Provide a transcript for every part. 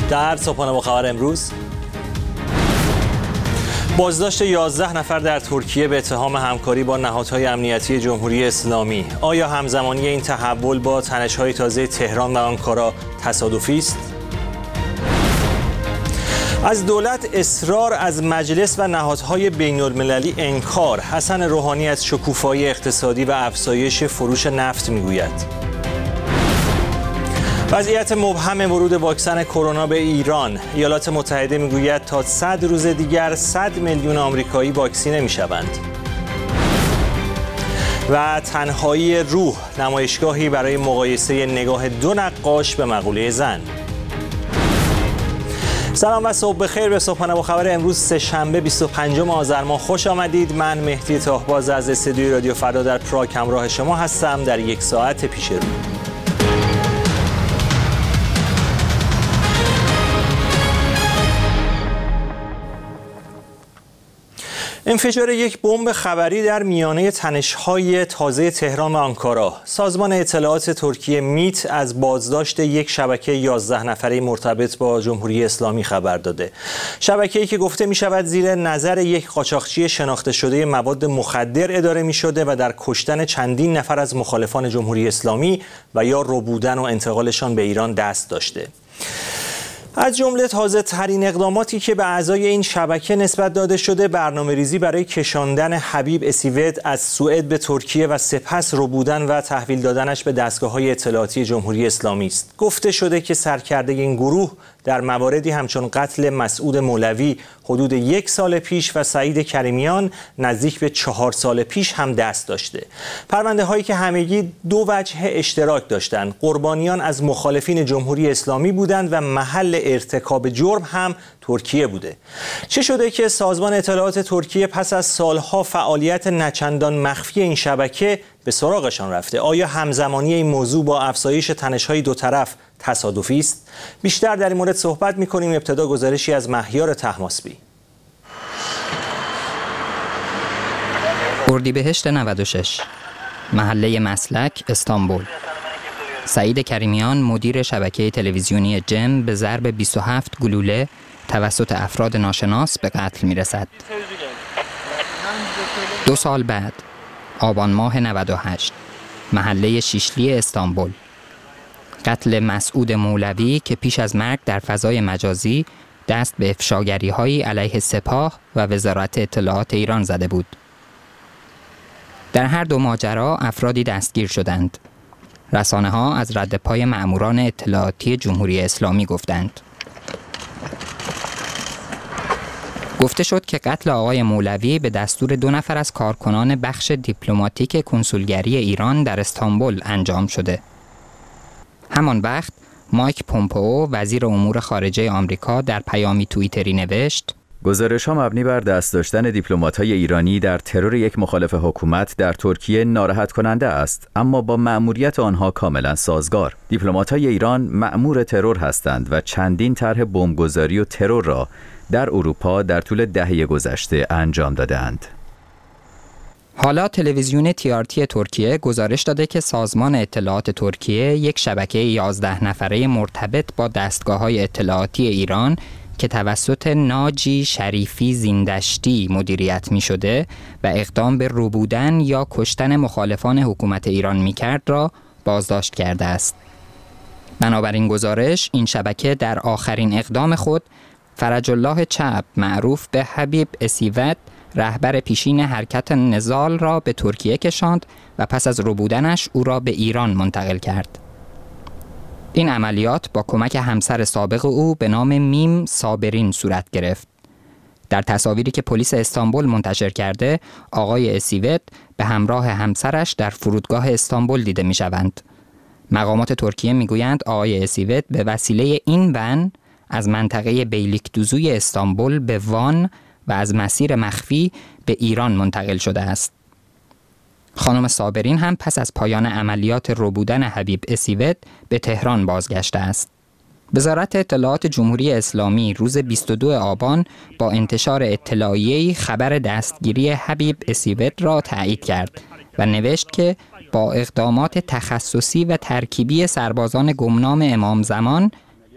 در صبحانه با خبر امروز، بازداشت 11 نفر در ترکیه به اتهام همکاری با نهادهای امنیتی جمهوری اسلامی. آیا همزمانی این تحول با تنش‌های تازه تهران و آنکارا تصادفی است؟ از دولت اصرار، از مجلس و نهادهای بین‌المللی انکار. حسن روحانی از شکوفایی اقتصادی و افزایش فروش نفت میگوید. وضعیت مبهم ورود واکسن کرونا به ایران. ایالات متحده میگوید تا 100 روز دیگر 100 میلیون آمریکایی واکسینه میشوند. و تنهایی روح، نمایشگاهی برای مقایسه نگاه دو نقاش به مقوله زن. سلام و صبح بخیر به صبحانه با خبر امروز سه‌شنبه 25 آذر ماه خوش آمدید. من مهدی طاهباز از استودیوی رادیو فردا در پراگ همراه شما هستم در یک ساعت پیش رو. انفجار یک بمب خبری در میانه تنش‌های تازه تهران و آنکارا. سازمان اطلاعات ترکیه میت از بازداشت یک شبکه 11 نفره مرتبط با جمهوری اسلامی خبر داده. شبکه‌ای که گفته می‌شود زیر نظر یک قاچاقچی شناخته شده مواد مخدر اداره می‌شده و در کشتن چندین نفر از مخالفان جمهوری اسلامی و یا ربودن و انتقالشان به ایران دست داشته. از جمله تازه ترین اقداماتی که به اعضای این شبکه نسبت داده شده، برنامه‌ریزی برای کشاندن حبیب اسیوت از سوئد به ترکیه و سپس ربودن و تحویل دادنش به دستگاه‌های اطلاعاتی جمهوری اسلامی است. گفته شده که سرکرده این گروه در مواردی همچون قتل مسعود مولوی حدود 1 سال پیش و سعید کریمیان نزدیک به 4 سال پیش هم دست داشته. پرونده هایی که همگی 2 وجه اشتراک داشتند. قربانیان از مخالفین جمهوری اسلامی بودند و محل ارتکاب جرم هم ترکیه بوده. چه شده که سازمان اطلاعات ترکیه پس از سالها فعالیت نچندان مخفی این شبکه به سراغشان رفته؟ آیا همزمانی این موضوع با افزایش تنش‌های دو طرف تصادفی است؟ بیشتر در این مورد صحبت می‌کنیم. ابتدا گزارشی از مهیار طهماسبی. اردیبهشت 96، محله مسلک، استانبول. سعید کریمیان مدیر شبکه تلویزیونی جم به ضرب 27 گلوله توسط افراد ناشناس به قتل می‌رسد. 2 سال بعد، آبان ماه 98، محله شیشلی استانبول. قتل مسعود مولوی که پیش از مرگ در فضای مجازی دست به افشاگری‌هایی علیه سپاه و وزارت اطلاعات ایران زده بود. در هر دو ماجرا افرادی دستگیر شدند. رسانه‌ها از رد پای مأموران اطلاعاتی جمهوری اسلامی گفتند. گفته شد که قتل آقای مولوی به دستور 2 نفر از کارکنان بخش دیپلماتیک کنسولگری ایران در استانبول انجام شده. همان وقت مایک پومپئو وزیر امور خارجه آمریکا در پیامی توییتری نوشت: گزارش‌ها مبنی بر دست داشتن دیپلمات‌های ایرانی در ترور یک مخالف حکومت در ترکیه ناراحت کننده است، اما با مأموریت آنها کاملا سازگار. دیپلمات‌های ایران مأمور ترور هستند و چندین طرح بمبگذاری و ترور را در اروپا در طول دهه گذشته انجام داده‌اند. حالا تلویزیون TRT ترکیه گزارش داده که سازمان اطلاعات ترکیه یک شبکه 11 نفره مرتبط با دستگاه‌های اطلاعاتی ایران که توسط ناجی شریفی زیندشتی مدیریت می شده و اقدام به ربودن یا کشتن مخالفان حکومت ایران می کرد را بازداشت کرده است. بنابراین گزارش، این شبکه در آخرین اقدام خود فرج الله چپ معروف به حبیب اسیوت رهبر پیشین حرکت نزال را به ترکیه کشاند و پس از ربودنش او را به ایران منتقل کرد. این عملیات با کمک همسر سابق او به نام میم صابرین صورت گرفت. در تصاویری که پلیس استانبول منتشر کرده، آقای اسیوت به همراه همسرش در فرودگاه استانبول دیده می شوند. مقامات ترکیه می گویند آقای اسیوت به وسیله این ون از منطقه بیلیکدوزوی استانبول به وان و از مسیر مخفی به ایران منتقل شده است. خانم صابرین هم پس از پایان عملیات ربودن حبیب اسیوت به تهران بازگشته است. وزارت اطلاعات جمهوری اسلامی روز 22 آبان با انتشار اطلاعیه‌ای خبر دستگیری حبیب اسیوت را تایید کرد و نوشت که با اقدامات تخصصی و ترکیبی سربازان گمنام امام زمان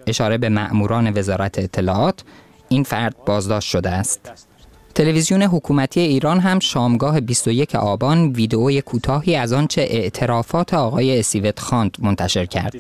اشاره به مأموران وزارت اطلاعات، این فرد بازداشت شده است. تلویزیون حکومتی ایران هم شامگاه 21 آبان ویدئوی کوتاهی از آنچه اعترافات آقای اسیوت خواند منتشر کرد.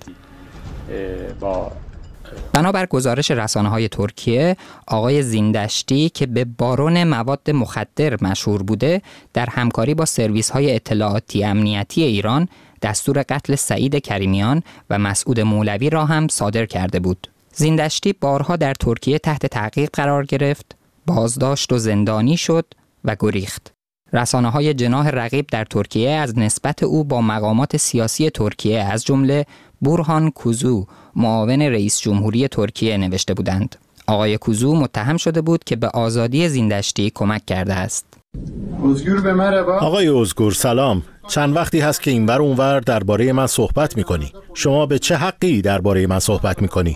بنابر گزارش رسانه‌های ترکیه، آقای زیندشتی که به بارون مواد مخدر مشهور بوده، در همکاری با سرویس‌های اطلاعاتی امنیتی ایران دستور قتل سعید کریمیان و مسعود مولوی را هم صادر کرده بود. زیندشتی بارها در ترکیه تحت تعقیب قرار گرفت، بازداشت و زندانی شد و گریخت. رسانه‌های جناح رقیب در ترکیه از نسبت او با مقامات سیاسی ترکیه از جمله بورهان کوزو، معاون رئیس جمهوری ترکیه، نوشته بودند. آقای کوزو متهم شده بود که به آزادی زیندشتی کمک کرده است. آقای اوزگور سلام. چند وقتی هست که اینور اونور درباره من صحبت میکنی. شما به چه حقی درباره من صحبت میکنی؟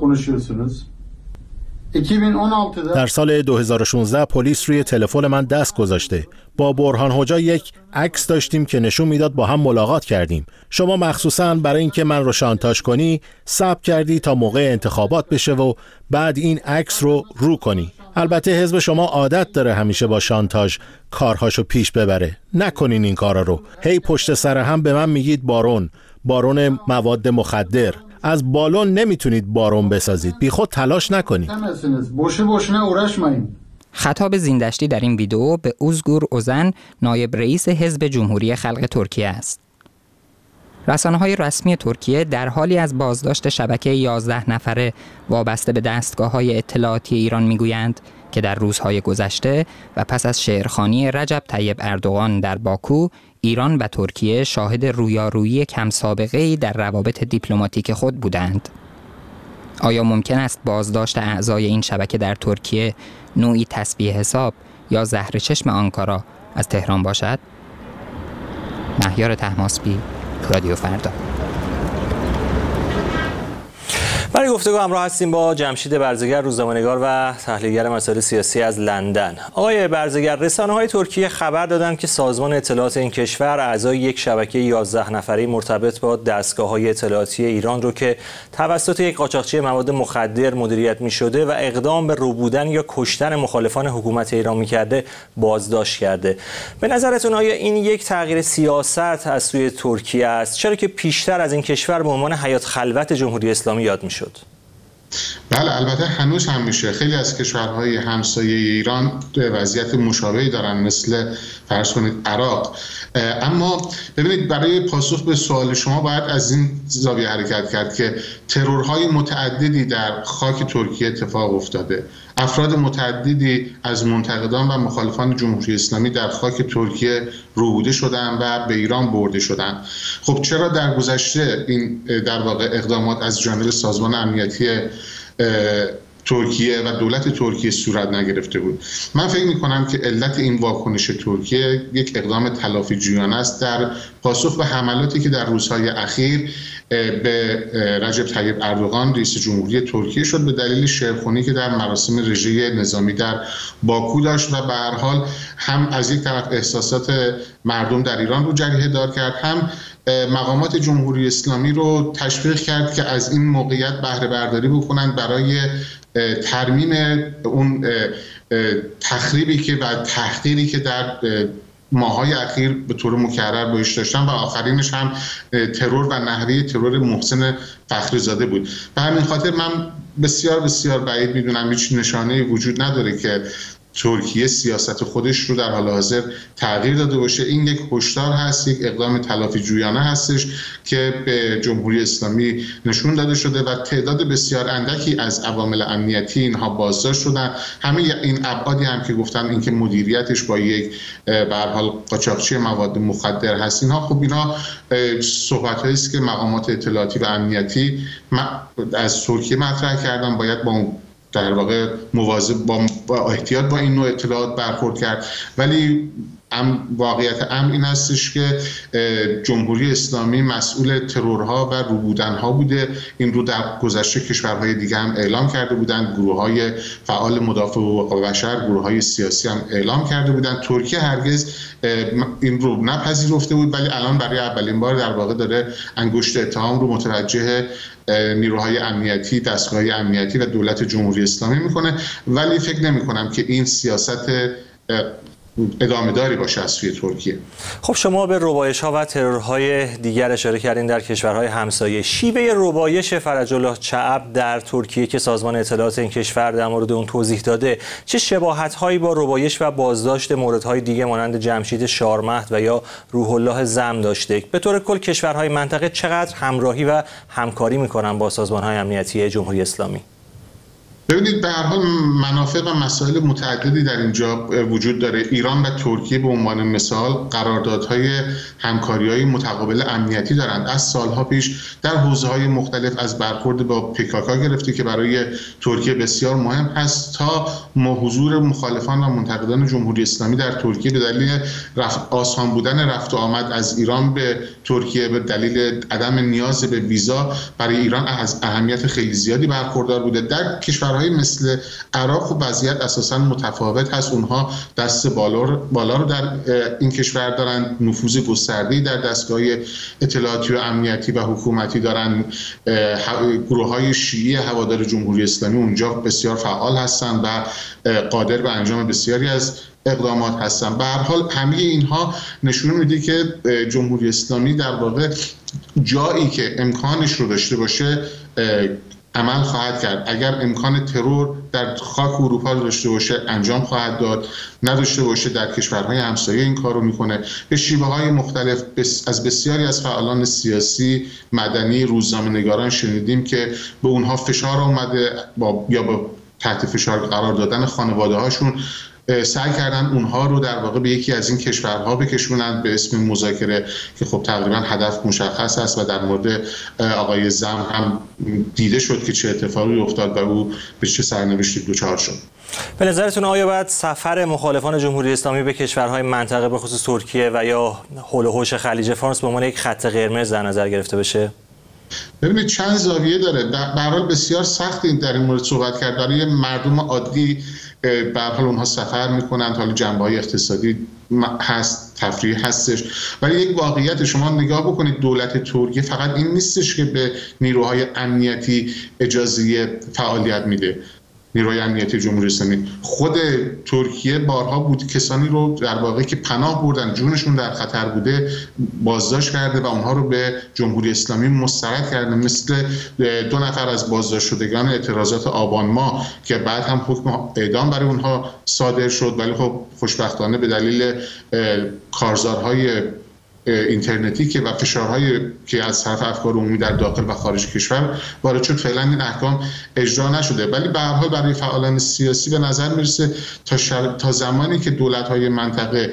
در سال 2016 پلیس روی تلفن من دست گذاشته. با برهان حجا یک عکس داشتیم که نشون میداد با هم ملاقات کردیم. شما مخصوصاً برای اینکه من رو شانتاژ کنی ثبت کردی تا موقع انتخابات بشه و بعد این عکس رو کنی. البته حزب شما عادت داره همیشه با شانتاژ کارهاشو پیش ببره. نکنین این کارا رو. هی پشت سر هم به من میگید بارون مواد مخدر. از بالون نمیتونید بارون بسازید. بی خود تلاش نکنید. خطاب زیندشتی در این ویدئو به اوزگور اوزن، نایب رئیس حزب جمهوری خلق ترکیه است. رسانه‌های رسمی ترکیه در حالی از بازداشت شبکه 11 نفره وابسته به دستگاه‌های اطلاعاتی ایران میگویند که در روزهای گذشته و پس از شعرخوانی رجب طیب اردوغان در باکو، ایران و ترکیه شاهد رویارویی کم سابقه‌ای در روابط دیپلماتیک خود بودند. آیا ممکن است بازداشت اعضای این شبکه در ترکیه نوعی تسبیح حساب یا زهر چشم آنکارا از تهران باشد؟ مهیار طهماسبی، رادیو فردا. برای گفتگو همراه هستیم با جمشید برزگر، روزنامه‌نگار و تحلیلگر مسائل سیاسی از لندن. آقای برزگر، رسانه‌های ترکیه خبر دادند که سازمان اطلاعات این کشور اعضای یک شبکه 11 نفره مرتبط با دستگاه‌های اطلاعاتی ایران رو که توسط یک قاچاقچی مواد مخدر مدیریت می‌شده و اقدام به ربودن یا کشتن مخالفان حکومت ایران می‌کرده بازداشت کرده. به نظرتون آیا این یک تغییر سیاست از سوی ترکیه است؟ چرا که پیشتر از این کشور به عنوان حیات خلوت جمهوری اسلامی یاد می‌شد؟ بله، البته هنوز هم میشه. خیلی از کشورهای همسایه ایران وضعیت مشابهی دارن، مثل فرض کنید عراق. اما ببینید، برای پاسخ به سوال شما باید از این زاویه حرکت کرد که ترورهای متعددی در خاک ترکیه اتفاق افتاده. افراد متعددی از منتقدان و مخالفان جمهوری اسلامی در خاک ترکیه روبوده شدن و به ایران برده شدن. خب چرا در گذشته این در واقع اقدامات از جانب سازمان امنیتی ترکیه و دولت ترکیه صورت نگرفته بود؟ من فکر می‌کنم که علت این واکنش ترکیه یک اقدام تلافی جویانه است در پاسخ به حملاتی که در روزهای اخیر به رجب طیب اردوغان رئیس جمهوری ترکیه شد به دلیل شعرخوانی که در مراسم رژه نظامی در باکو داشت و به هر حال هم از یک طرف احساسات مردم در ایران رو جریحه دار کرد، هم مقامات جمهوری اسلامی رو تشویق کرد که از این موقعیت بهره برداری بکنند برای ترمیم اون تخریبی که و تحقیری که در ماهای اخیر به طور مکرر باش داشتن و آخرینش هم ترور و نحوه ترور محسن فخریزاده بود. به همین خاطر من بسیار بسیار بعید میدونم هیچ نشانه‌ای وجود نداره که ترکیه سیاست خودش رو در حال حاضر تغییر داده باشه. این یک هشدار هست، یک اقدام تلافی جویانه هستش که به جمهوری اسلامی نشون داده شده و تعداد بسیار اندکی از عوامل امنیتی اینها بازداشت شدن. همه این ابعادی هم که گفتم، این که مدیریتش با یک به هر حال قاچاقچی مواد مخدر هست، اینها خب اینا صحبت‌هایی است که مقامات اطلاعاتی و امنیتی از ترکیه مطرح کردن. باید با در واقع مواظب با احتیاط با این نوع اطلاعات برخورد کرد. ولی واقعیت امر این هستش که جمهوری اسلامی مسئول ترورها و روبودنها بوده. این رو در گذشته کشورهای دیگه هم اعلام کرده بودند، گروه‌های فعال مدافع حقوق بشر، گروه‌های سیاسی هم اعلام کرده بودند. ترکیه هرگز این رو نپذیرفته بود، ولی الان برای اولین بار در واقع داره انگشت اتهام رو متوجه نیروهای امنیتی، دستگاه‌های امنیتی و دولت جمهوری اسلامی میکنه. ولی فکر نمی‌کنم که این سیاست ادامه داری باشه از سوی ترکیه. خب شما به ربایش‌ها و ترورهای دیگر اشاره کردین در کشورهای همسایه. شیوه ربایش فرج الله چعب در ترکیه که سازمان اطلاعات این کشور در مورد اون توضیح داده، چه شباهت‌هایی با ربایش و بازداشت موردهای دیگه مانند جمشید شارمهد و یا روح الله زم داشته؟ به طور کل کشورهای منطقه چقدر همراهی و همکاری می‌کنن با سازمان‌های امنیتی جمهوری اسلامی؟ ببینید، به هر حال منافع و مسائل متعددی در اینجا وجود داره. ایران و ترکیه به عنوان مثال قراردادهای همکاری‌های متقابل امنیتی دارند. از سالها پیش در حوزه‌های مختلف، از برخورد با پیکاکا گرفته که برای ترکیه بسیار مهم هست تا حضور مخالفان و منتقدان جمهوری اسلامی در ترکیه به دلیل آسان بودن رفت و آمد از ایران به ترکیه به دلیل عدم نیاز به ویزا برای ایران از اهمیت خیلی زیادی برخوردار بوده. در کشورهای مثل عراق و وضعیت اساساً متفاوت هست. اونها دست بالا رو در این کشور دارن، نفوذ گسترده‌ای در دستگاه اطلاعاتی و امنیتی و حکومتی دارن. گروه‌های شیعی هوادار جمهوری اسلامی اونجا بسیار فعال هستن و قادر به انجام بسیاری از اقدامات هستن. به هر حال همه اینها نشون میده که جمهوری اسلامی در واقع جایی که امکانش رو داشته باشه عمل خواهد کرد. اگر امکان ترور در خاک اروپا رو داشته باشه انجام خواهد داد، نداشته باشه در کشورهای همسایه این کار رو میکنه. به شیوه‌های مختلف از بسیاری از فعالان سیاسی، مدنی، روزنامه‌نگاران شنیدیم که به اونها فشار اومده یا با تحت فشار قرار دادن خانواده‌هاشون سعی کردن اونها رو در واقع به یکی از این کشورها بکشونن به اسم مذاکره که خب تقریبا هدف مشخص است و در مورد آقای زم هم دیده شد که چه اتفاقی افتاد و او به چه سرنوشتی دچار شد. به نظرتون آیا باید سفر مخالفان جمهوری اسلامی به کشورهای منطقه به خصوص ترکیه و یا حول و حوش خلیج فارس به عنوان یک خط قرمز در نظر گرفته بشه؟ ببینید چند زاویه داره. به هر حال بسیار سخت در این مورد صحبت کرد. برای مردم عادی به هر حال اونها سفر میکنند، حالا جنبه‌های اقتصادی هست، تفریح هستش، ولی یک واقعیت شما نگاه بکنید دولت ترکیه فقط این نیستش که به نیروهای امنیتی اجازه فعالیت میده. نیروهای امنیتی جمهوری اسلامی خود ترکیه بارها بود کسانی رو در واقع که پناه بردن، جونشون در خطر بوده بازداشت کرده و اونها رو به جمهوری اسلامی مسترد کرده. مثل 2 نفر از بازداشت شدگان اعتراضات آبان ماه که بعد هم حکم اعدام برای اونها صادر شد، ولی خب خوشبختانه به دلیل کارزارهای اینترنتی که و فشارهایی که از طرف افکار عمومی در داخل و خارج کشور وارد شد فعلا این احکام اجرا نشده. ولی به هر حال برای فعالان سیاسی به نظر میرسه تا زمانی که دولت‌های منطقه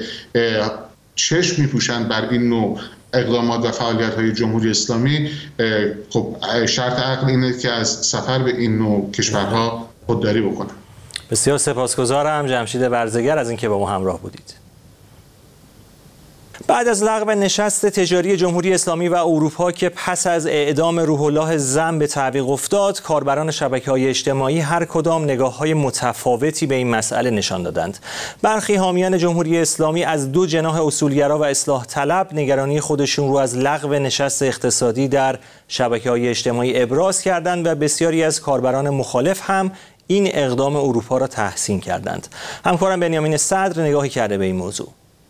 چشم میپوشند بر این نوع اقدامات و فعالیت‌های جمهوری اسلامی، خب شرط عقل اینه که از سفر به این نوع کشورها خودداری بکنن. بسیار سپاسگزارم جمشید برزگر از اینکه با ما همراه بودید. بعد از لغو نشست تجاری جمهوری اسلامی و اروپا که پس از اعدام روح الله زم به تعویق افتاد، کاربران شبکه‌های اجتماعی هر کدام نگاه‌های متفاوتی به این مسئله نشان دادند. برخی حامیان جمهوری اسلامی از 2 جناح اصولگرا و اصلاح طلب نگرانی خودشون رو از لغو نشست اقتصادی در شبکه‌های اجتماعی ابراز کردند و بسیاری از کاربران مخالف هم این اقدام اروپا را تحسین کردند. همکارم بنیامین صدر نگاهی کرده به این موضوع.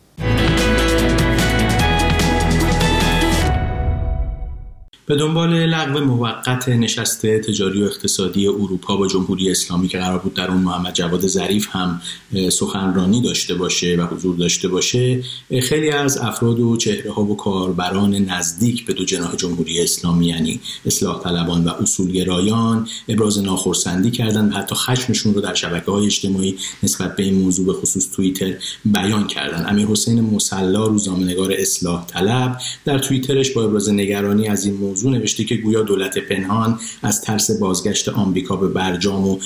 به دنبال لغو موقت نشست تجاری و اقتصادی اروپا با جمهوری اسلامی که قرار بود در اون محمد جواد ظریف هم سخنرانی داشته باشه و حضور داشته باشه، خیلی از افراد و چهره‌ها و کاربران نزدیک به 2 جناح جمهوری اسلامی یعنی اصلاح طلبان و اصولگرایان ابراز ناخرسندی کردند و حتی خشمشون رو در شبکه‌های اجتماعی نسبت به این موضوع به خصوص توییتر بیان کردند. امیرحسین مصلا روزنامه‌نگار اصلاح طلب در توییترش با ابراز نگرانی از این موضوع نوشته که گویا دولت پنهان از ترس بازگشت آمریکا به برجام و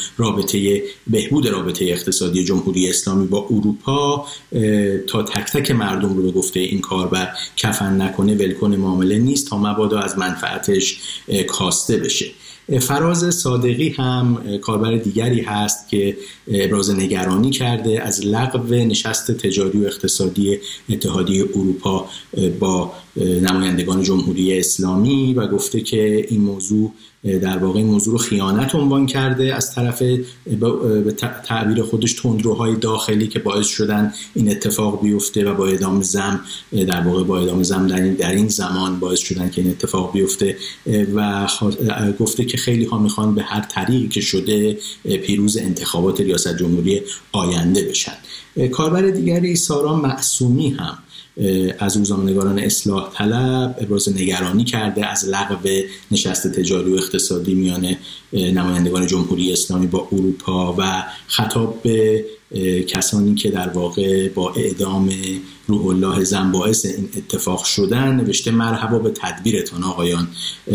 بهبود رابطه اقتصادی جمهوری اسلامی با اروپا تا تک تک مردم رو به گفته این کاربر کفن نکنه ولکن معامله نیست تا مبادا از منفعتش کاسته بشه. فراز صادقی هم کاربر دیگری هست که ابراز نگرانی کرده از لغو نشست تجاری و اقتصادی اتحادیه اروپا با نمایندگان جمهوری اسلامی و گفته که این موضوع در واقع این موضوع رو خیانت عنوان کرده از طرف به تعبیر خودش تندروهای داخلی که باعث شدن این اتفاق بیفته و با اعدام زم در واقع با اعدام زم در این زمان باعث شدن که این اتفاق بیفته و گفته که خیلی ها میخوان به هر طریقی که شده پیروز انتخابات ریاست جمهوری آینده بشن. کاربر دیگری سارا معصومی هم از روزنامه‌نگاران اصلاح طلب ابراز نگرانی کرده از لغو نشست تجاری و اقتصادی میان نمایندگان جمهوری اسلامی با اروپا و خطاب به کسانی که در واقع با اعدام روح الله زم باعث این اتفاق شدن نوشته مرحبا به تدبیرتان آقایان،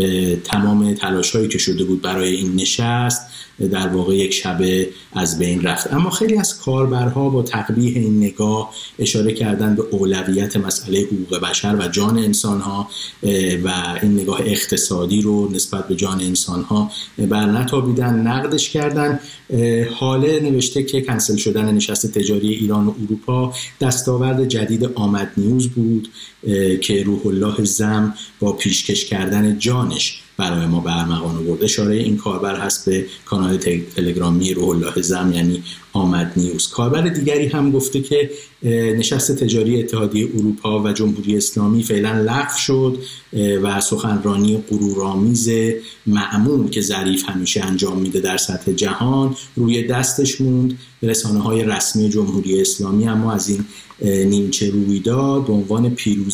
تمام تلاش‌هایی که شده بود برای این نشست در واقع یک شبه از بین رفت. اما خیلی از کاربرها با تقبیح این نگاه اشاره کردن به اولویت مسئله حقوق بشر و جان انسان‌ها و این نگاه اقتصادی رو نسبت به جان انسان‌ها برنتابیدن، نقدش کردن. حاله نوشته که کنسل شدن نشست تجاری ایران و اروپا دستاورد جدید آمد نیوز بود که روح الله زم با پیشکش کردن جانش برای ما به ارمغان آورد. اشاره این کاربر هست به کانال تلگرامی روح الله زم یعنی آمد نیوز. کاربر دیگری هم گفته که نشست تجاری اتحادیه اروپا و جمهوری اسلامی فعلا لغو شد و سخنرانی غرورآمیز معمول که ظریف همیشه انجام میده در سطح جهان روی دستش موند. رسانه‌های رسمی جمهوری اسلامی اما از این نیمچه رویداد به عنوان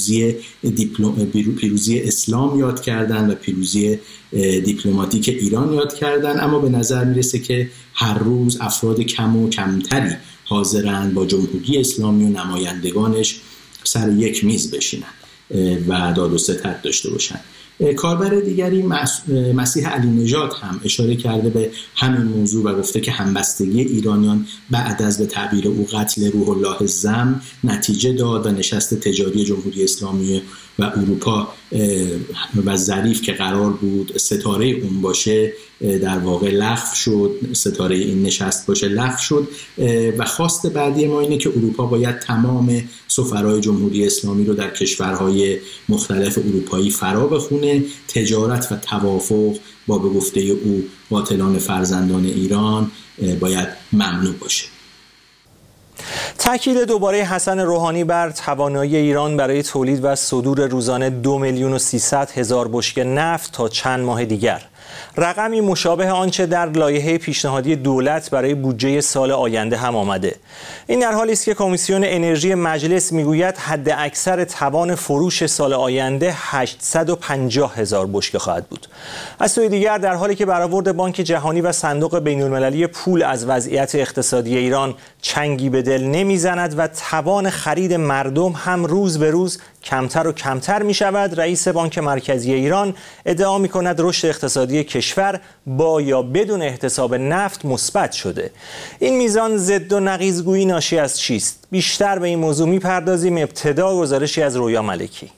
پیروزی اسلام یاد کردن و پیروزی دیپلماتیک ایران یاد کردن، اما به نظر میرسه که هر روز افراد کم و کمتری حاضرند با جمهوری اسلامی و نمایندگانش سر یک میز بشینن و داد و ستد داشته باشن. کاربر دیگری مسیح علی نژاد هم اشاره کرده به همین موضوع و گفته که همبستگی ایرانیان بعد از به تعبیر او قتل روح الله زم نتیجه داد و نشست تجاری جمهوری اسلامی و اروپا و ظریف که قرار بود ستاره اون باشه در واقع لغو شد، ستاره این نشست باشه لغو شد و خواست بعدی ما اینه که اروپا باید تمام سفرای جمهوری اسلامی رو در کشورهای مختلف اروپایی فرا بخونه. تجارت و توافق با به گفته او قاتلان فرزندان ایران باید ممنوع باشه. تاکید دوباره حسن روحانی بر توانایی ایران برای تولید و صدور روزانه 2,300,000 بشکه نفت تا چند ماه دیگر، رقمی مشابه آنچه در لایحه پیشنهادی دولت برای بودجه سال آینده هم آمده. این در حالی است که کمیسیون انرژی مجلس میگوید حد اکثر توان فروش سال آینده 850,000 بشکه خواهد بود. از سوی دیگر در حالی که برآورد بانک جهانی و صندوق بین‌المللی پول از وضعیت اقتصادی ایران چنگی به دل نمیزند و توان خرید مردم هم روز به روز کمتر و کمتر می شود، رئیس بانک مرکزی ایران ادعا می کند رشد اقتصادی کشور با یا بدون احتساب نفت مثبت شده. این میزان ضد و نقیض‌گویی ناشی از چیست؟ بیشتر به این موضوع می‌پردازیم. ابتدا گزارشی از رویا ملکی.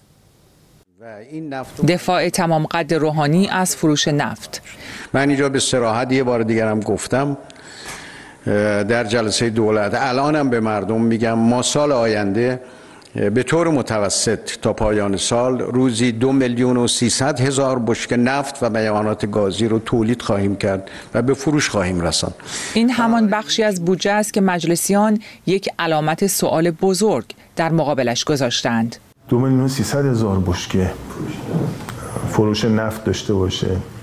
دفاع تمام قد روحانی از فروش نفت. من اینجا به صراحت یه بار دیگر هم گفتم در جلسه دولت، الانم به مردم میگم ما سال آینده به طور متوسط تا پایان سال روزی 2,300,000 بشکه نفت و میانات گازی رو تولید خواهیم کرد و به فروش خواهیم رساند. این همان بخشی از بودجه است که مجلسیان یک علامت سوال بزرگ در مقابلش گذاشتند. 2,300,000 بشکه فروش نفت داشته باشه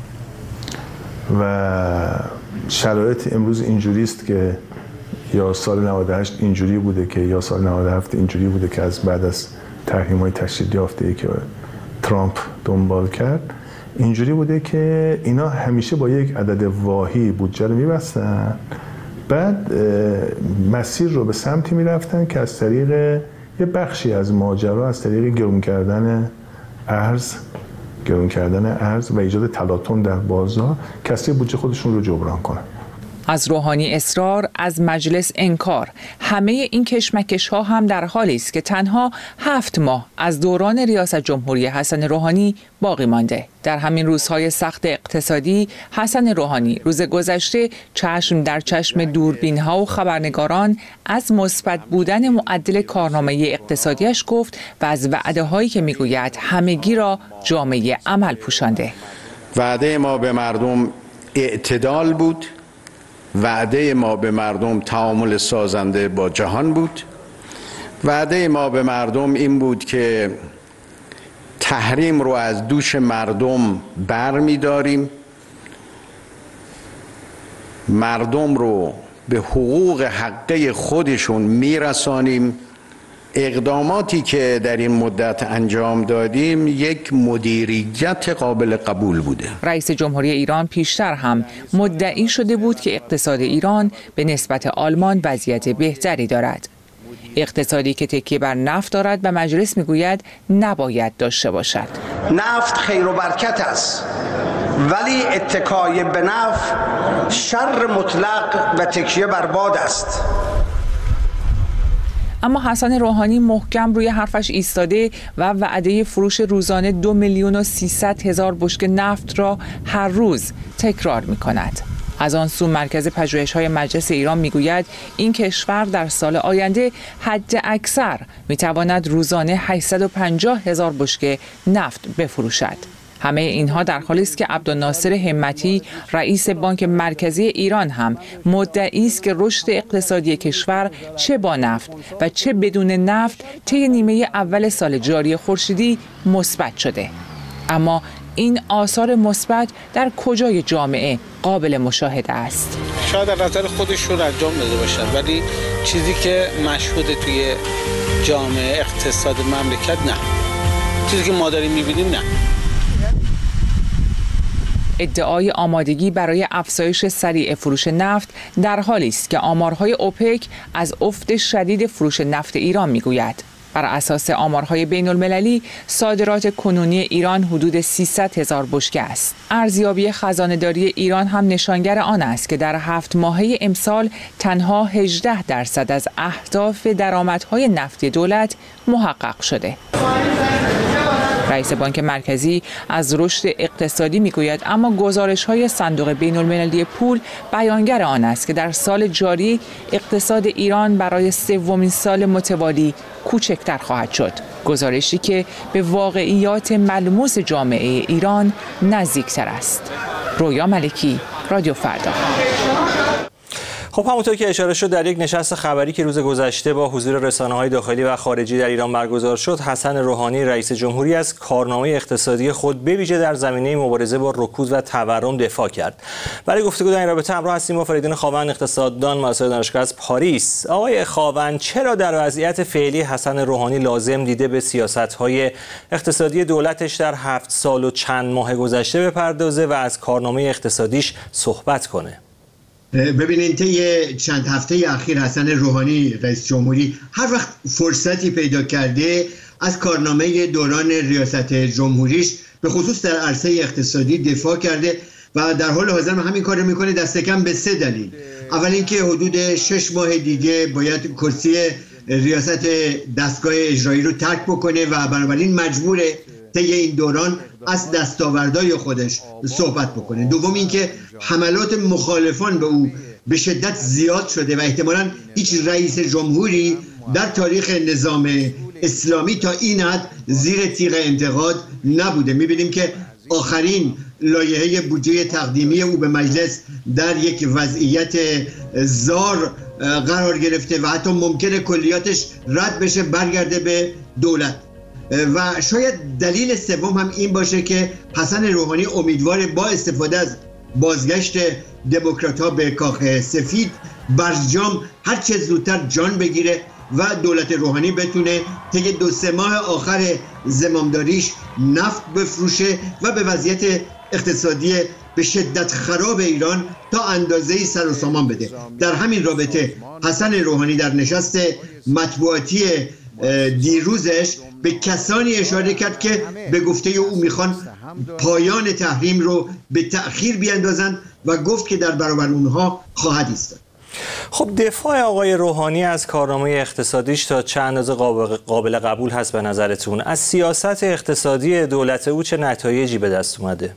و شرایط امروز اینجوری است که یا سال 98 اینجوری بوده که یا سال 97 اینجوری بوده که از بعد از تحریم‌های تشدید یافته‌ای که ترامپ دنبال کرد اینجوری بوده که اینا همیشه با یک عدد واهی بودجه رو می‌بستن، بعد مسیر رو به سمتی می‌رفتن که از طریق یه بخشی از ماجرا از طریق گرون کردن ارز گرون کردن ارز و ایجاد تلاطم در بازار کسری بودجه خودشون رو جبران کنن. از روحانی اصرار، از مجلس انکار. همه این کشمکش ها هم در حالی است که تنها 7 ماه از دوران ریاست جمهوری حسن روحانی باقی مانده. در همین روزهای سخت اقتصادی، حسن روحانی روز گذشته چشم در چشم دوربین ها و خبرنگاران از مثبت بودن معدل کارنامه اقتصادیش گفت و از وعده هایی که میگوید همگی را جامعه عمل پوشانده. وعده ما به مردم اعتدال بود، وعده ما به مردم تعامل سازنده با جهان بود، وعده ما به مردم این بود که تحریم رو از دوش مردم بر می داریم، مردم رو به حقوق حقه خودشون می رسانیم. اقداماتی که در این مدت انجام دادیم یک مدیریت قابل قبول بوده. رئیس جمهوری ایران پیشتر هم مدعی شده بود که اقتصاد ایران به نسبت آلمان وضعیت بهتری دارد. اقتصادی که تکیه بر نفت دارد و مجلس میگوید نباید داشته باشد. نفت خیر و برکت است، ولی اتکای به نفت شر مطلق و تکیه بر باد است. اما حسن روحانی محکم روی حرفش ایستاده و وعده فروش روزانه 2,300,000 بشکه نفت را هر روز تکرار می کند. از آن سو مرکز پژوهش‌های مجلس ایران میگوید این کشور در سال آینده حد اکثر میتواند روزانه 850,000 بشکه نفت بفروشد. همه اینها در حالی است که عبدالناصر همتی رئیس بانک مرکزی ایران هم مدعی است که رشد اقتصادی کشور چه با نفت و چه بدون نفت طی نیمه اول سال جاری خورشیدی مثبت شده. اما این آثار مثبت در کجای جامعه قابل مشاهده است؟ شاید در نظر خودشون انجام داده باشن، ولی چیزی که مشهود توی جامعه اقتصاد مملکت نه. چیزی که ما داریم می‌بینیم نه. ادعای آمادگی برای افزایش سریع فروش نفت در حالی است که آمارهای اوپک از افت شدید فروش نفت ایران میگوید. بر اساس آمارهای بین المللی صادرات کنونی ایران حدود 300,000 بشکه است. ارزیابی خزانه‌داری ایران هم نشانگر آن است که در 7 ماهه امسال تنها 18% از اهداف درآمدهای نفتی دولت محقق شده. رئیس بانک مرکزی از رشد اقتصادی میگوید، اما گزارش‌های صندوق بین‌المللی پول بیانگر آن است که در سال جاری اقتصاد ایران برای 3مین سال متوالی کوچکتر خواهد شد. گزارشی که به واقعیات ملموس جامعه ایران نزدیکتر است. رویا ملکی، رادیو فردا. خب همونطور که اشاره شد در یک نشست خبری که روز گذشته با حضور رسانه‌های داخلی و خارجی در ایران برگزار شد، حسن روحانی رئیس جمهوری از کارنامه اقتصادی خود به ویژه در زمینه مبارزه با رکود و تورم دفاع کرد. برای گفتگو در این رابطه همراه هستیم با فریدون خاوند، اقتصاددان مؤسسه دانشگاه از پاریس. آقای خاوند، چرا در وضعیت فعلی حسن روحانی لازم دیده به سیاست‌های اقتصادی دولتش در 7 سال و چند ماه گذشته بپردازه و از کارنامه اقتصادیش صحبت کنه؟ ببینید طی چند هفته اخیر حسن روحانی رئیس جمهوری هر وقت فرصتی پیدا کرده از کارنامه دوران ریاست جمهوریش به خصوص در عرصه اقتصادی دفاع کرده و در حال حاضر همین کار رو میکنه دست کم به 3 دلیل. اول اینکه حدود 6 ماه دیگه باید کرسی ریاست دستگاه اجرایی رو ترک بکنه و بنابراین مجبوره طی این دوران از دستاوردهای خودش صحبت بکنه. دوم اینکه حملات مخالفان به او به شدت زیاد شده و احتمالاً هیچ رئیس جمهوری در تاریخ نظام اسلامی تا این حد زیر تیغ انتقاد نبوده. می‌بینیم که آخرین لایحه بودجه تقدیمی او به مجلس در یک وضعیت زار قرار گرفته و حتی ممکنه کلیاتش رد بشه برگرده به دولت. و شاید دلیل سوم هم این باشه که حسن روحانی امیدوار با استفاده از بازگشت دموکرات‌ها به کاخ سفید برجام هر چه زودتر جان بگیره و دولت روحانی بتونه طی 2-3 ماه آخر زمامداریش نفت بفروشه و به وضعیت اقتصادی به شدت خراب ایران تا اندازه‌ای سر و سامان بده. در همین رابطه حسن روحانی در نشست مطبوعاتی دیروزش به کسانی اشاره کرد که به گفته او میخوان پایان تحریم رو به تأخیر بیاندازند و گفت که در برابر اونها خواهد ایستاد. خب دفاع آقای روحانی از کارنامه اقتصادیش تا چه اندازه قابل قبول هست به نظرتون؟ از سیاست اقتصادی دولت او چه نتایجی به دست اومده؟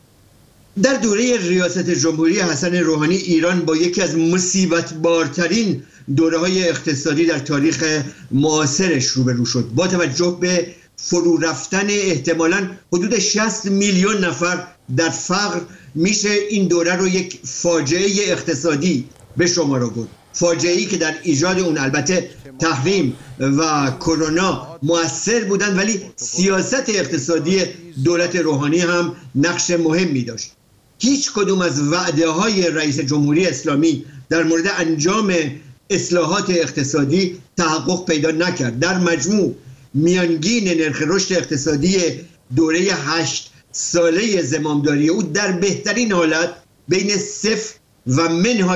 در دوره ریاست جمهوری حسن روحانی ایران با یکی از مصیبت بارترین دوره‌های اقتصادی در تاریخ معاصرش روبرو شد. با توجه به فرو رفتن احتمالاً حدود 60 میلیون نفر در فقر میشه این دوره رو یک فاجعه اقتصادی به شمار برد. فاجعه‌ای که در ایجاد اون البته تحریم و کرونا مؤثر بودند، ولی سیاست اقتصادی دولت روحانی هم نقش مهمی داشت. هیچ کدوم از وعده های رئیس جمهوری اسلامی در مورد انجام اصلاحات اقتصادی تحقق پیدا نکرد. در مجموع میانگین نرخ رشد اقتصادی دوره 8 ساله زمامداری او در بهترین حالت بین 0 و منهای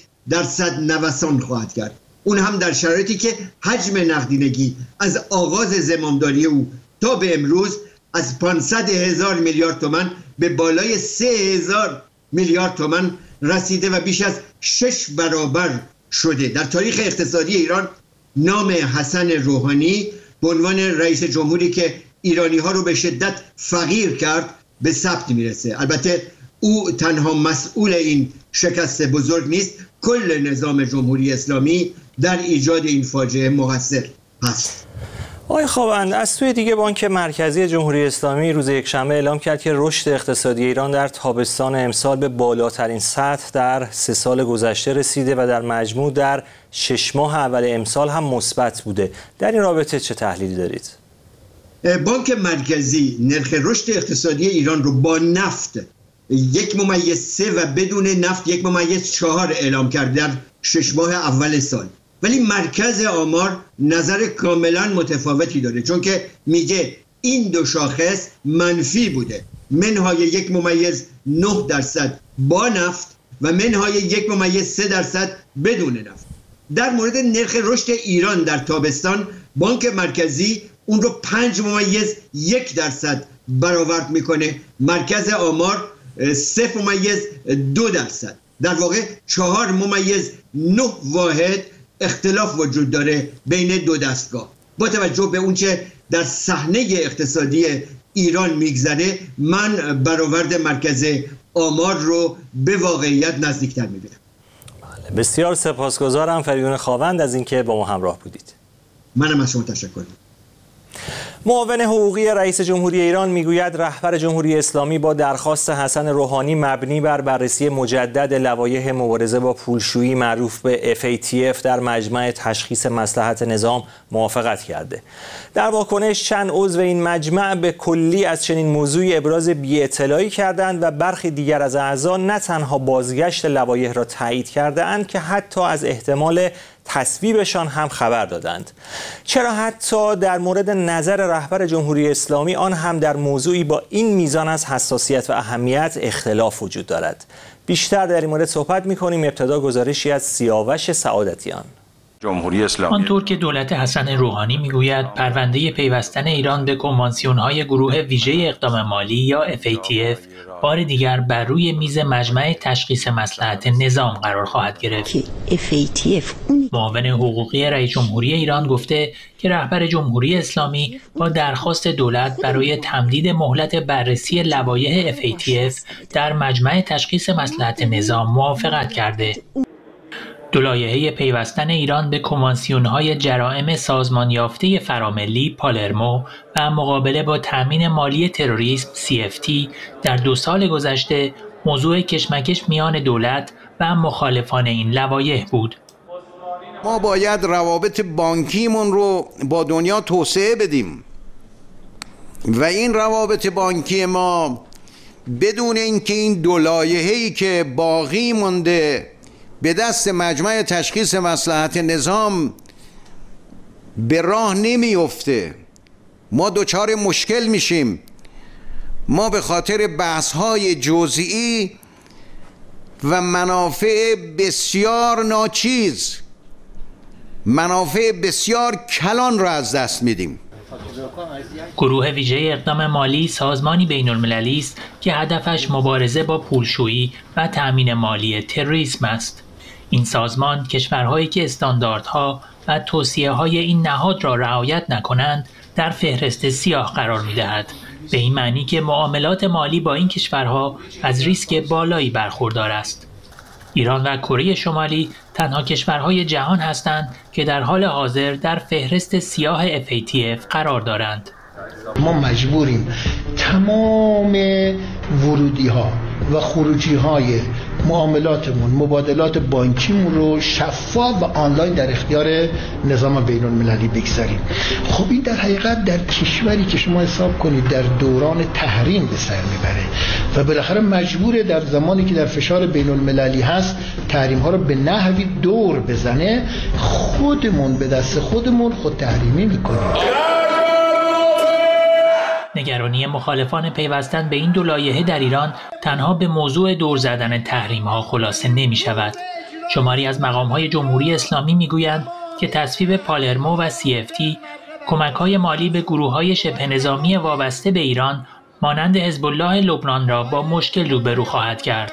1% نوسان خواهد کرد. اون هم در شرایطی که حجم نقدینگی از آغاز زمامداری او تا به امروز از 500,000 میلیارد تومان به بالای 3,000 میلیارد تومان رسیده و بیش از 6 برابر شده. در تاریخ اقتصادی ایران نام حسن روحانی به عنوان رئیس جمهوری که ایرانی ها رو به شدت فقیر کرد به ثبت میرسه. البته او تنها مسئول این شکست بزرگ نیست، کل نظام جمهوری اسلامی در ایجاد این فاجعه مقصر هست. آقای خاوند، از سوی دیگه بانک مرکزی جمهوری اسلامی روز یکشنبه اعلام کرد که رشد اقتصادی ایران در تابستان امسال به بالاترین سطح در 3 سال گذشته رسیده و در مجموع در 6 ماه اول امسال هم مثبت بوده. در این رابطه چه تحلیلی دارید؟ بانک مرکزی نرخ رشد اقتصادی ایران رو با نفت 1.3 و بدون نفت 1.4 اعلام کرد در 6 ماه اول سال. ولی مرکز آمار نظر کاملا متفاوتی داره، چون که میگه این دو شاخص منفی بوده، منهای 1.9% با نفت و منهای 1.3% بدون نفت. در مورد نرخ رشد ایران در تابستان بانک مرکزی اون رو 5.1% برآورد میکنه، مرکز آمار 0.2%. در واقع 4.9 واحد اختلاف وجود داره بین دو دستگاه. با توجه به اونچه در صحنه اقتصادی ایران میگذره، من برآورد مرکز آمار رو به واقعیت نزدیکتر میبینم. بسیار سپاسگزارم فریدون خاوند از اینکه با ما همراه بودید. منم از شما تشکر می‌کنم. معاون حقوقی رئیس جمهوری ایران میگوید رهبر جمهوری اسلامی با درخواست حسن روحانی مبنی بر بررسی مجدد لوایح مبارزه با پولشویی معروف به FATF در مجمع تشخیص مصلحت نظام موافقت کرده. در واکنش چند عضو این مجمع به کلی از چنین موضوعی ابراز بی‌اطلاعی کردند و برخی دیگر از اعضا نه تنها بازگشت لوایح را تایید کرده‌اند که حتی از احتمال تصویبشان هم خبر دادند. چرا حتی در مورد نظر رهبر جمهوری اسلامی، آن هم در موضوعی با این میزان از حساسیت و اهمیت، اختلاف وجود دارد؟ بیشتر در این مورد صحبت می‌کنیم. ابتدا گزارشی از سیاوش سعادتیان. جمهوری اسلامی آنطور که دولت حسن روحانی میگوید پرونده پیوستن ایران به کنوانسیون‌های گروه ویژه اقدام مالی یا FATF بار دیگر بر روی میز مجمع تشخیص مصلحت نظام قرار خواهد گرفت. معاون حقوقی رئیس جمهوری ایران گفته که رهبر جمهوری اسلامی با درخواست دولت برای تمدید مهلت بررسی لوایح FATF در مجمع تشخیص مصلحت نظام موافقت کرده. دو لایحه پیوستن ایران به کنوانسیون‌های جرائم سازمان یافته فراملی پالرمو و مقابله با تأمین مالی تروریسم CFT در 2 سال گذشته موضوع کشمکش میان دولت و مخالفان این لوایح بود. ما باید روابط بانکیمون رو با دنیا توسعه بدیم و این روابط بانکی ما بدون اینکه این دو لایحه‌ای که باقی مونده به دست مجمع تشخیص مصلحت نظام به راه نمیفته، ما دچار مشکل میشیم. ما به خاطر بحث‌های جزئی و منافع بسیار ناچیز، منافع بسیار کلان را از دست میدیم. گروه ویژه اقدام مالی سازمانی بین‌المللی است که هدفش مبارزه با پولشویی و تأمین مالی تروریسم است. این سازمان کشورهایی که استانداردها و توصیه‌های این نهاد را رعایت نکنند در فهرست سیاه قرار می‌دهد، به این معنی که معاملات مالی با این کشورها از ریسک بالایی برخوردار است. ایران و کره شمالی تنها کشورهای جهان هستند که در حال حاضر در فهرست سیاه FATF قرار دارند. ما مجبوریم تمام ورودی ها و خروجی های معاملاتمون، مبادلات بانکیمون رو شفاف و آنلاین در اختیار نظام بین المللی بگذاریم. خب این در حقیقت در کشوری که شما حساب کنید در دوران تحریم به سر میبره و بالاخره مجبوره در زمانی که در فشار بین المللی هست تحریم ها رو به نحوی دور بزنه، خودمون به دست خودمون خود تحریمی میکنیم. نگرانی مخالفان پیوستن به این دو لایحه در ایران تنها به موضوع دور زدن تحریم‌ها خلاصه نمی‌شود. شماری از مقام‌های جمهوری اسلامی می‌گویند که تصویب پالرمو و CFT کمک‌های مالی به گروه‌های شبه نظامی وابسته به ایران مانند حزب الله لبنان را با مشکل روبرو خواهد کرد.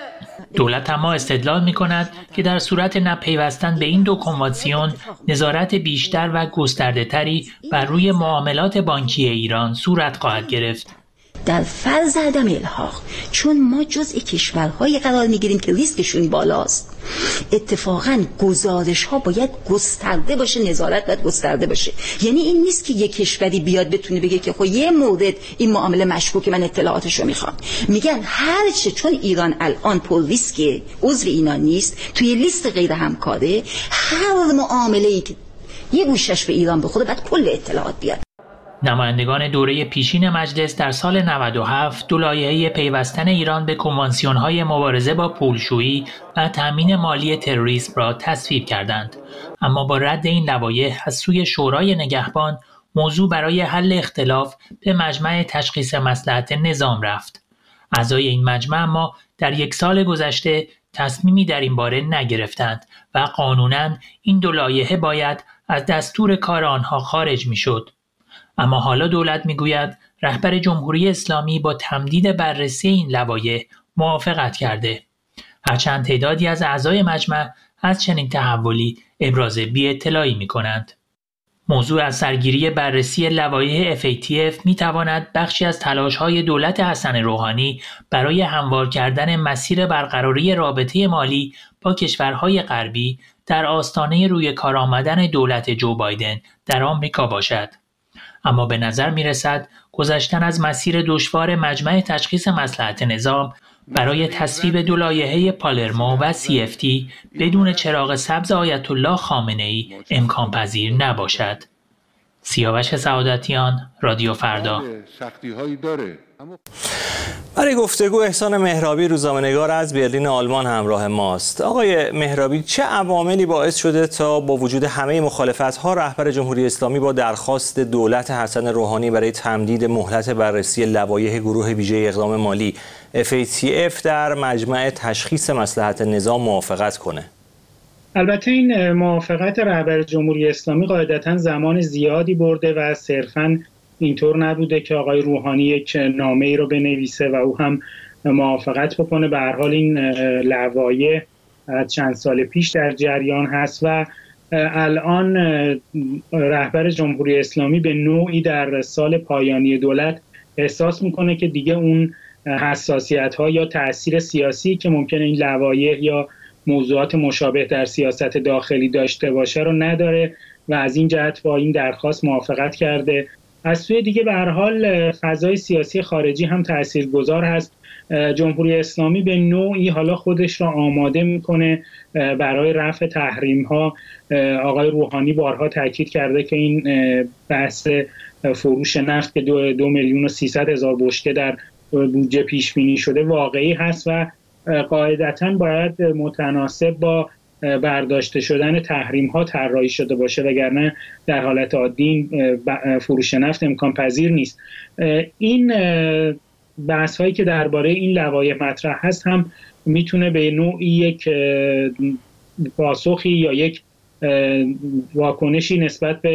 دولت اما استدلال می‌کند که در صورت نپیوستن به این دو کنوانسیون نظارت بیشتر و گسترده‌تری بر روی معاملات بانکی ایران صورت خواهد گرفت. در فرض عدم الحاق، چون ما جزء کشورهایی قرار میگیریم که ریسکشون بالاست، اتفاقا گزارش ها باید گسترده باشه، نظارت باید گسترده باشه. یعنی این نیست که یک کشوری بیاد بتونه بگه که خب یه مورد این معامله مشکوکه من اطلاعاتشو میخوام. میگن هرچه، چون ایران الان پر ریسکه، عضو اینا نیست، توی لیست غیر همکاره، هر معامله‌ای که یه گوشش به ایران بخوره بعد کل اطلاعات بیاد. نمایندگان دوره پیشین مجلس در سال 97 دو لایحه پیوستن ایران به کنوانسیون‌های مبارزه با پولشویی و تأمین مالی تروریسم را تصویب کردند، اما با رد این لوایح از سوی شورای نگهبان موضوع برای حل اختلاف به مجمع تشخیص مصلحت نظام رفت. اعضای این مجمع اما در یک سال گذشته تصمیمی در این باره نگرفتند و قانوناً این دو لایحه باید از دستور کار آنها خارج می‌شد. اما حالا دولت میگوید رهبر جمهوری اسلامی با تمدید بررسی این لوایح موافقت کرده، هرچند تعدادی از اعضای مجمع از چنین تحولی ابراز بی‌اطلاعی می‌کنند. موضوع از سرگیری بررسی لوایح FATF می‌تواند بخشی از تلاش‌های دولت حسن روحانی برای هموار کردن مسیر برقراری رابطه مالی با کشورهای غربی در آستانه روی کار آمدن دولت جو بایدن در آمریکا باشد. اما به نظر می رسد گذشتن از مسیر دشوار مجمع تشخیص مصلحت نظام برای تصویب دو لایحه پالرمو و CFT بدون چراغ سبز آیت الله خامنه‌ای امکان پذیر نباشد. سیاوش سعادتیان، رادیو فردا. برای گفتگو احسان مهرابی روزنامه‌نگار از برلین آلمان همراه ماست. آقای مهرابی، چه عواملی باعث شده تا با وجود همه مخالفت‌ها رهبر جمهوری اسلامی با درخواست دولت حسن روحانی برای تمدید مهلت بررسی لوایح گروه ویژه اقدام مالی FATF در مجمع تشخیص مصلحت نظام موافقت کنه؟ البته این موافقت رهبر جمهوری اسلامی قاعدتاً زمان زیادی برده و صرفاً اینطور نبوده که آقای روحانی یک نامه‌ای رو بنویسه و او هم موافقت بکنه. به هر حال این لوایح چند سال پیش در جریان هست و الان رهبر جمهوری اسلامی به نوعی در سال پایانی دولت احساس میکنه که دیگه اون حساسیت‌ها یا تأثیر سیاسی که ممکنه این لوایح یا موضوعات مشابه در سیاست داخلی داشته باشه رو نداره و از این جهت با این درخواست موافقت کرده. از سوی دیگه به هر حال فضای سیاسی خارجی هم تاثیرگذار هست. جمهوری اسلامی به نوعی حالا خودش را آماده میکنه برای رفع تحریم ها. آقای روحانی بارها تاکید کرده که این بحث فروش نفت که 2,300,000 بشکه در بودجه پیش بینی شده واقعی هست و قاعدتاً باید متناسب با برداشته شدن تحریم ها طراحی شده باشه، وگرنه در حالت عادی فروش نفت امکان پذیر نیست. این بحث هایی که درباره این لوایح مطرح هست هم میتونه به نوعی یک پاسخی یا یک واکنشی نسبت به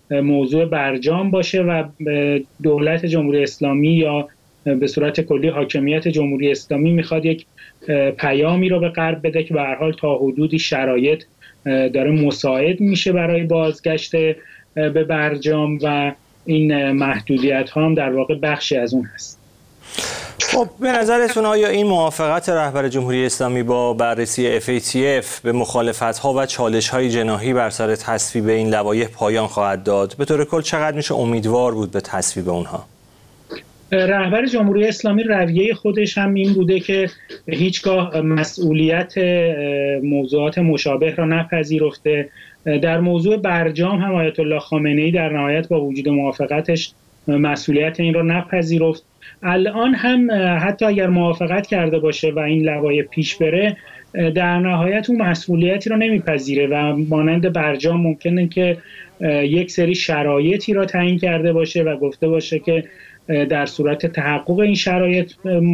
موضوع برجام باشه و دولت جمهوری اسلامی یا به صورت کلی حاکمیت جمهوری اسلامی میخواد یک پیامی رو به غرب بده که به هر حال تا حدودی شرایط داره مساعد میشه برای بازگشت به برجام و این محدودیت ها هم در واقع بخشی از اون هست. خب به نظرتون آیا این موافقت رهبر جمهوری اسلامی با بررسی FATF به مخالفت‌ها و چالش‌های جناحی بر سر تصویب این لوایح پایان خواهد داد؟ به طور کل چقدر میشه امیدوار بود به تصویب اونها؟ رهبر جمهوری اسلامی رویه خودش هم این بوده که هیچگاه مسئولیت موضوعات مشابه را نپذیرفته. در موضوع برجام هم آیت الله خامنه‌ای در نهایت با وجود موافقتش مسئولیت این را نپذیرفت. الان هم حتی اگر موافقت کرده باشه و این لوایح پیش بره، در نهایت اون مسئولیتی را نمیپذیره و مانند برجام ممکنه که یک سری شرایطی را تعیین کرده باشه و گفته باشه که در صورت تحقق این شرایط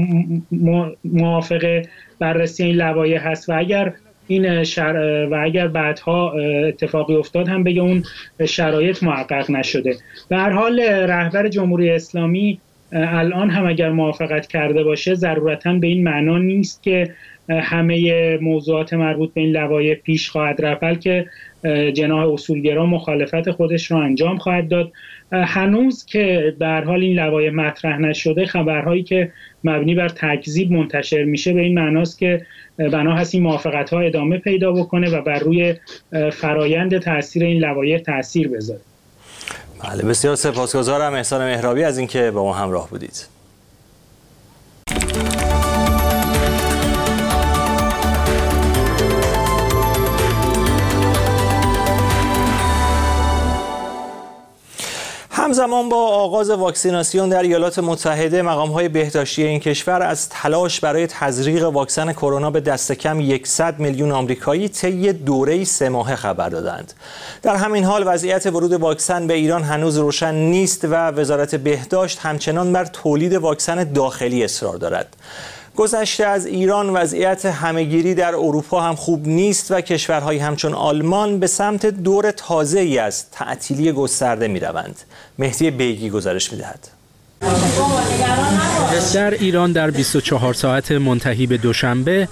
موافق بررسی این لوایح هست و اگر بعدها اتفاقی افتاد هم بگه اون شرایط محقق نشده. به هر حال رهبر جمهوری اسلامی الان هم اگر موافقت کرده باشه ضرورتاً به این معنا نیست که همه موضوعات مربوط به این لوایح پیش خواهد رفت، بلکه جناح اصولگرا مخالفت خودش را انجام خواهد داد. هنوز که به هر حال این لوایح مطرح نشده، خبرهایی که مبنی بر تکذیب منتشر میشه به این معناست که بنا هست این موافقت‌ها ادامه پیدا بکنه و بر روی فرایند تاثیر این لوایح تاثیر بذاره. بله، بسیار سپاسگزارم احسان مهرابی از اینکه با ما همراه بودید. همزمان با آغاز واکسیناسیون در ایالات متحده، مقام‌های بهداشتی این کشور از تلاش برای تزریق واکسن کرونا به دست کم 100 میلیون آمریکایی طی دوره‌ای 3 ماهه خبر دادند. در همین حال وضعیت ورود واکسن به ایران هنوز روشن نیست و وزارت بهداشت همچنان بر تولید واکسن داخلی اصرار دارد. گذشته از ایران، وضعیت همه‌گیری در اروپا هم خوب نیست و کشورهایی همچون آلمان به سمت دور تازه‌ای از تعطیلی گسترده می‌روند. مهدی بیگی گزارش می‌دهد. در ایران در 24 ساعت منتهی به دوشنبه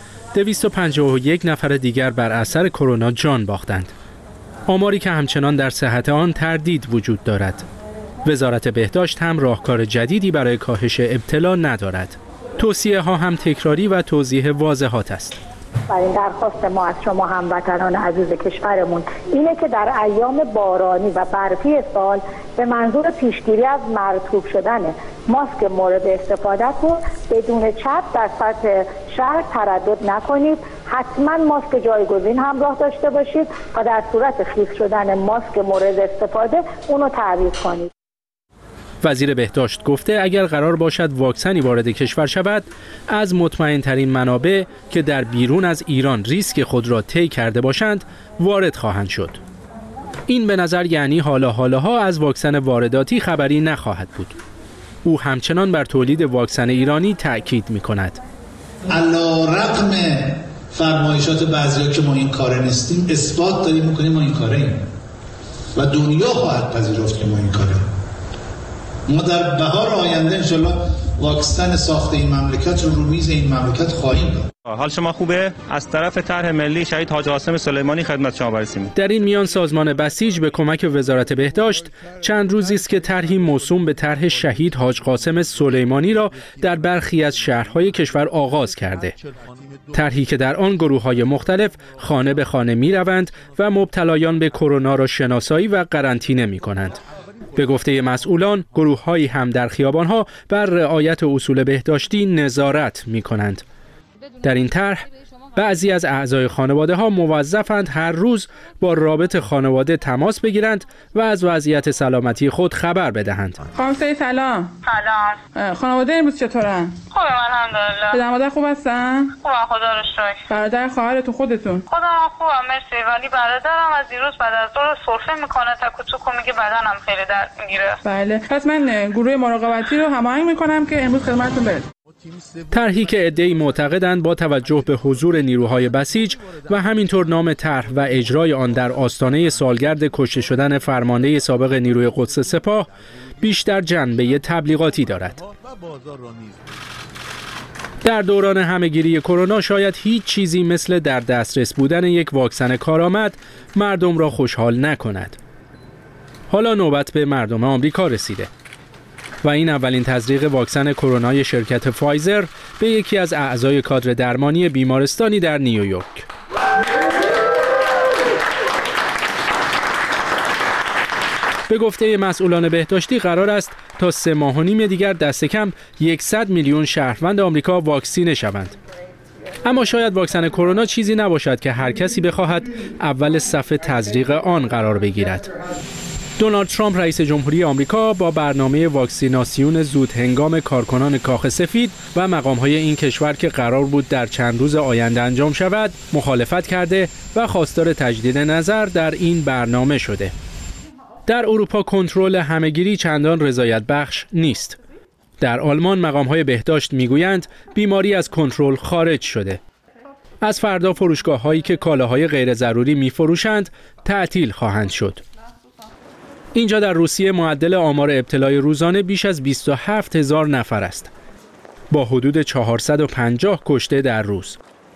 251 نفر دیگر بر اثر کرونا جان باختند. آماری که همچنان در صحت آن تردید وجود دارد. وزارت بهداشت هم راهکار جدیدی برای کاهش ابتلا ندارد. توصیه ها هم تکراری و توضیح واضحات است. این درخواست ما از شما هموطنان عزیز کشورمون اینه که در ایام بارانی و برفی سال به منظور پیشگیری از مرطوب شدن ماسک مورد استفادهتون بدون چپ در سطح شهر تردد نکنید. حتما ماسک جایگزین همراه داشته باشید و در صورت خیس شدن ماسک مورد استفاده اونو تعویض کنید. وزیر بهداشت گفته اگر قرار باشد واکسنی وارد کشور شود، از مطمئن ترین منابع که در بیرون از ایران ریسک خود را طی کرده باشند وارد خواهند شد. این به نظر یعنی حالاها از واکسن وارداتی خبری نخواهد بود. او همچنان بر تولید واکسن ایرانی تأکید می‌کند. علی‌رغم فرمایشات بعضیا که ما این کاره نیستیم، اثبات داریم می‌کنیم ما این کاره ایم و دنیا خواهد پذیرفت که ما این کاره. ما در بهار آینده انشالله واکسن ساخت این مملکت رو میز این مملکت خواهیم داد. حال شما خوبه؟ از طرف طرح ملی شهید حاج قاسم سلیمانی خدمت شما برسیم. در این میان سازمان بسیج به کمک وزارت بهداشت چند روزی است که طرحی موسوم به طرح شهید حاج قاسم سلیمانی را در برخی از شهرهای کشور آغاز کرده. طرحی که در آن گروه‌های مختلف خانه به خانه می‌روند و مبتلایان به کرونا را شناسایی و قرنطینه می‌کنند. به گفته مسئولان، گروه‌هایی هم در خیابان‌ها بر رعایت اصول بهداشتی نظارت می‌کنند. در این طرح بعضی از اعضای خانواده‌ها موظفند هر روز با رابط خانواده تماس بگیرند و از وضعیت سلامتی خود خبر بدهند. خانم سلام. سلام. خانواده امروز چطورن؟ خوبه الحمدلله. پدر مادر خوب هستن؟ خوبه خدا رو شکر. برادر خواهرتون خودتون؟ خودم خوبم مرسی، ولی برادرم از دیروز بعد از ظهر سرفه میکنه، تک و توک میگه بدنم خیلی درد میگیره. بله. پس من گروه مراقبتی رو هماهنگ میکنم که امروز خدمتتون برسه. طرحی که عده‌ای معتقدند با توجه به حضور نیروهای بسیج و همینطور نام طرح و اجرای آن در آستانه سالگرد کشته شدن فرمانده سابق نیروی قدس سپاه بیشتر جنبه تبلیغاتی دارد. در دوران همه‌گیری کرونا شاید هیچ چیزی مثل در دسترس بودن یک واکسن کارآمد مردم را خوشحال نکند. حالا نوبت به مردم آمریکا رسیده و این اولین تزریق واکسن کرونای شرکت فایزر به یکی از اعضای کادر درمانی بیمارستانی در نیویورک. به گفته مسئولان بهداشتی قرار است تا 3 ماه و نیم دیگر دست کم 100 میلیون شهروند آمریکا واکسینه شوند. اما شاید واکسن کرونا چیزی نباشد که هر کسی بخواهد اول صف تزریق آن قرار بگیرد. دونالد ترامپ رئیس جمهوری آمریکا با برنامه واکسیناسیون زود هنگام کارکنان کاخ سفید و مقام‌های این کشور که قرار بود در چند روز آینده انجام شود مخالفت کرده و خواستار تجدید نظر در این برنامه شده. در اروپا کنترل همه‌گیری چندان رضایت بخش نیست. در آلمان مقام‌های بهداشت میگویند بیماری از کنترل خارج شده. از فردا فروشگاه‌هایی که کالاهای غیر ضروری می‌فروشند تعطیل خواهند شد. اینجا در روسیه معدل آمار ابتلای روزانه بیش از 27,000 نفر است، با حدود 450 کشته در روز.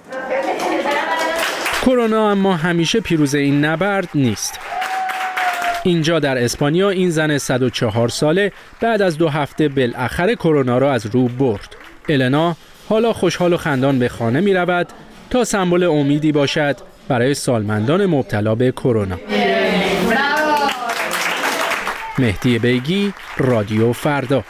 کرونا اما همیشه پیروز این نبرد نیست. اینجا در اسپانیا این زن 104 ساله بعد از 2 هفته بالاخره کرونا را از رو برد. النا حالا خوشحال و خندان به خانه می رود تا سمبل امیدی باشد برای سالمندان مبتلا به کرونا. مهدی بیگی، رادیو فردا.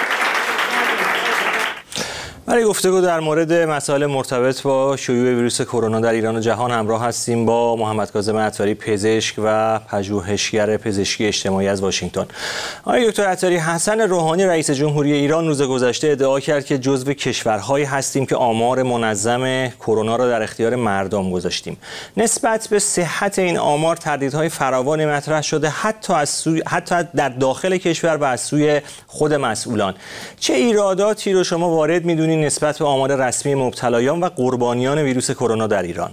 برای گفتگو در مورد مسائل مرتبط با شیوع ویروس کرونا در ایران و جهان همراه هستیم با محمد کاظم عطاری، پزشک و پژوهشگر پزشکی اجتماعی از واشنگتن. آقای دکتر عطاری، حسن روحانی رئیس جمهوری ایران روز گذشته ادعا کرد که جزو کشورهایی هستیم که آمار منظم کرونا را در اختیار مردم گذاشتیم. نسبت به صحت این آمار تردیدهای فراوانی مطرح شده، حتی در داخل کشور و از سوی خود مسئولان. چه ایراداتی رو شما وارد می‌دونید نسبت به آمار رسمی مبتلایان و قربانیان ویروس کرونا در ایران؟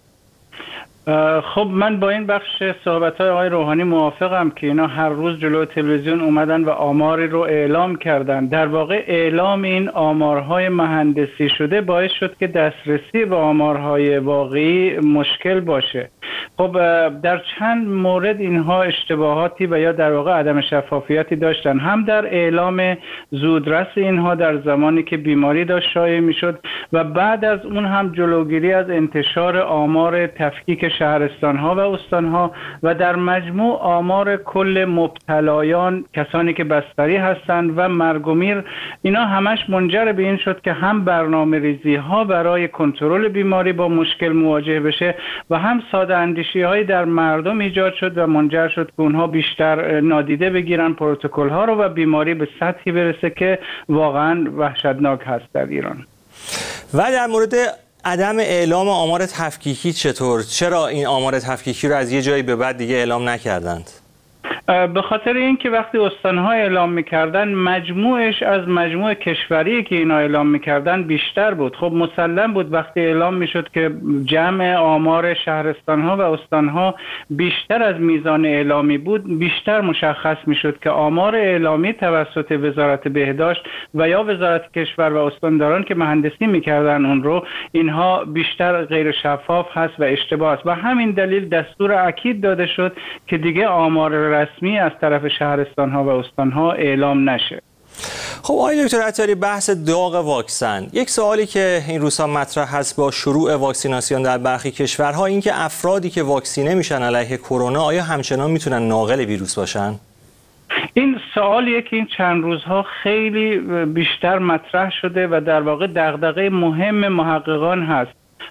خب من با این بخش صحبت‌های آقای روحانی موافقم که اینا هر روز جلو تلویزیون اومدن و آماری رو اعلام کردن. در واقع اعلام این آمارهای مهندسی شده باعث شد که دسترسی به آمارهای واقعی مشکل باشه. خب در چند مورد اینها اشتباهاتی و یا در واقع عدم شفافیتی داشتن، هم در اعلام زودرس اینها در زمانی که بیماری داشت شایع میشد و بعد از اون هم جلوگیری از انتشار آمار تفکیک شهرستان‌ها و استان‌ها و در مجموع آمار کل مبتلایان، کسانی که بستری هستند و مرگ و میر، اینا همش منجر به این شد که هم برنامه‌ریزی‌ها برای کنترل بیماری با مشکل مواجه بشه و هم ساده اندیشی‌هایی در مردم ایجاد شد و منجر شد که اونها بیشتر نادیده بگیرن پروتکل‌ها رو و بیماری به سطحی برسه که واقعاً وحشتناک هست در ایران. و در مورد عدم اعلام آمار تفکیکی چطور؟ چرا این آمار تفکیکی رو از یه جایی به بعد دیگه اعلام نکردند؟ به خاطر اینکه وقتی استان‌ها اعلام می‌کردن مجموعش از مجموع کشوری که اینا اعلام می‌کردن بیشتر بود. خب مسلم بود وقتی اعلام می‌شد که جمع آمار شهرستان‌ها و استان‌ها بیشتر از میزان اعلامی بود، بیشتر مشخص می‌شد که آمار اعلامی توسط وزارت بهداشت و یا وزارت کشور و استانداران که مهندسی می‌کردن اون رو، اینها بیشتر غیر شفاف هست و اشتباه است و همین دلیل دستور اکید داده شد که دیگه آمار رسمی از طرف شهرستان‌ها و استان‌ها اعلام نشه. خب آقای دکتر عطاری، بحث داغ واکسن، یک سوالی که این روزها مطرح هست با شروع واکسیناسیون در برخی کشورها این که افرادی که واکسینه میشن علیه کرونا آیا همچنان میتونن ناقل ویروس باشن؟ این سوالیه که این چند روزها خیلی بیشتر مطرح شده و در واقع دغدغه مهم محققان هست.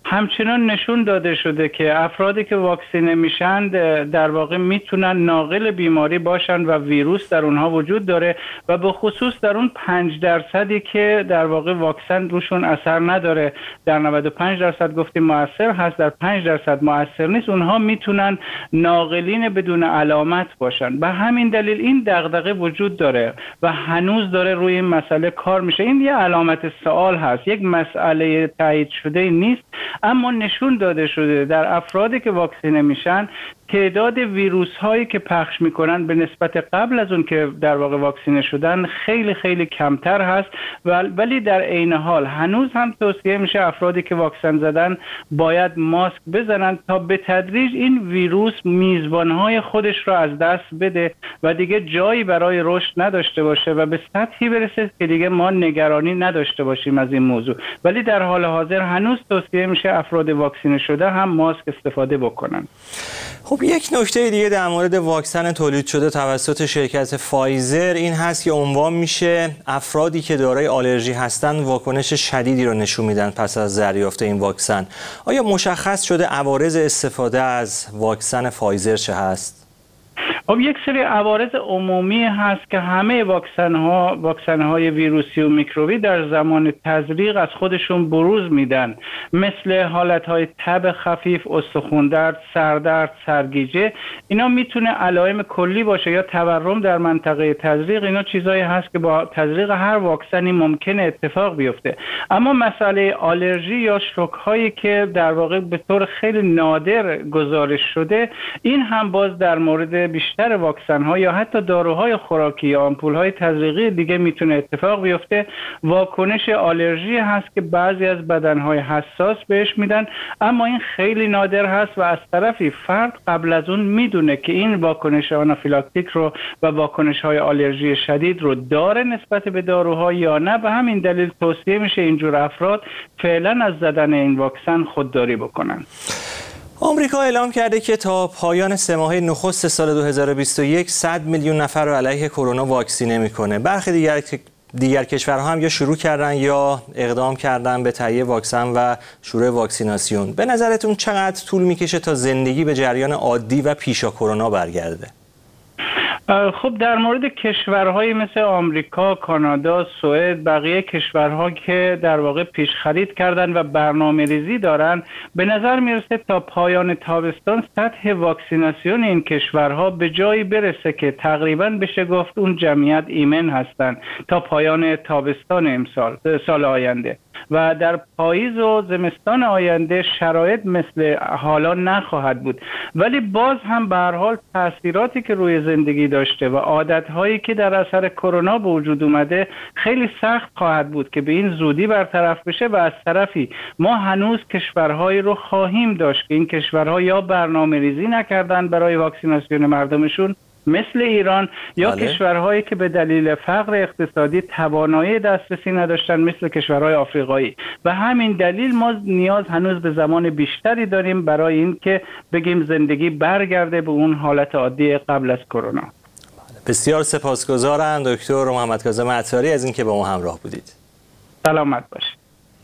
همچنان نشون داده شده که افرادی که واکسینه میشن در واقع میتونن ناقل بیماری باشن و ویروس در اونها وجود داره و به خصوص در اون 5% که در واقع واکسن روشون اثر نداره، در 95% گفتیم مؤثر هست، در 5% مؤثر نیست، اونها میتونن ناقلین بدون علامت باشن. به همین دلیل این دغدغه وجود داره و هنوز داره روی این مسئله کار میشه. این یه علامت سوال هست، یک مسئله تایید شده نیست، اما نشون داده شده در افرادی که واکسینه میشن تعداد ویروس هایی که پخش میکنن به نسبت قبل از اون که در واقع واکسینه شدن خیلی خیلی کمتر هست، ولی در عین حال هنوز هم توصیه میشه افرادی که واکسن زدن باید ماسک بزنن تا به تدریج این ویروس میزبان های خودش را از دست بده و دیگه جایی برای رشد نداشته باشه و به سطحی برسه که دیگه ما نگرانی نداشته باشیم از این موضوع. ولی در حال حاضر هنوز توصیه میشه افراد واکسینه شده هم ماسک استفاده بکنن. خب یک نکته دیگه در مورد واکسن تولید شده توسط شرکت فایزر این هست که عنوان میشه افرادی که دارای آلرژی هستند واکنش شدیدی رو نشون میدن پس از دریافت این واکسن. آیا مشخص شده عوارض استفاده از واکسن فایزر چه هست؟ خب یک سری عوارض عمومی هست که همه واکسن های ویروسی و میکروبی در زمان تزریق از خودشون بروز میدن، مثل حالت های تب خفیف، استخوان درد، سردرد، سرگیجه. اینا میتونه علائم کلی باشه یا تورم در منطقه تزریق. اینا چیزایی هست که با تزریق هر واکسنی ممکنه اتفاق بیفته. اما مسئله آلرژی یا شوک هایی که در واقع به طور خیلی نادر گزارش شده، این هم باز در مورد بیشتر واکسن ها یا حتی داروهای خوراکی یا آمپول های تزریقی دیگه میتونه اتفاق بیفته. واکنش آلرژی هست که بعضی از بدن های حساس بهش میدن، اما این خیلی نادر هست و از طرفی فرد قبل از اون میدونه که این واکنش آنافیلاکتیک رو و واکنش های آلرژی شدید رو داره نسبت به داروها یا نه. به همین دلیل توصیه میشه اینجور افراد فعلا از زدن این واکسن خودداری بکنن. آمریکا اعلام کرده که تا پایان 3 ماهه نخست سال 2021 100 میلیون نفر رو علیه کرونا واکسینه میکنه. برخی دیگر کشورها هم یا شروع کردن یا اقدام کردن به تهیه واکسن و شروع واکسیناسیون. به نظرتون چقدر طول میکشه تا زندگی به جریان عادی و پیشا کرونا برگرده؟ خب در مورد کشورهایی مثل آمریکا، کانادا، سوئد، بقیه کشورها که در واقع پیش خرید کردن و برنامه ریزی دارن، به نظر میرسه تا پایان تابستان سطح واکسیناسیون این کشورها به جایی برسه که تقریبا بشه گفت اون جمعیت ایمن هستن تا پایان تابستان سال آینده. و در پاییز و زمستان آینده شرایط مثل حالا نخواهد بود، ولی باز هم به هر حال تأثیراتی که روی زندگی داشته و عادت‌هایی که در اثر کرونا به وجود اومده خیلی سخت خواهد بود که به این زودی برطرف بشه. و از طرفی ما هنوز کشورهایی رو خواهیم داشت که این کشورها یا برنامه ریزی نکردن برای واکسیناسیون مردمشون مثل ایران، یا کشورهایی که به دلیل فقر اقتصادی توانایی دسترسی نداشتن مثل کشورهای آفریقایی. و همین دلیل ما نیاز هنوز به زمان بیشتری داریم برای این که بگیم زندگی برگرده به اون حالت عادی قبل از کرونا. بسیار سپاسگزارم دکتر محمد کاظم عطاری از اینکه با ما همراه بودید. سلامت باشید.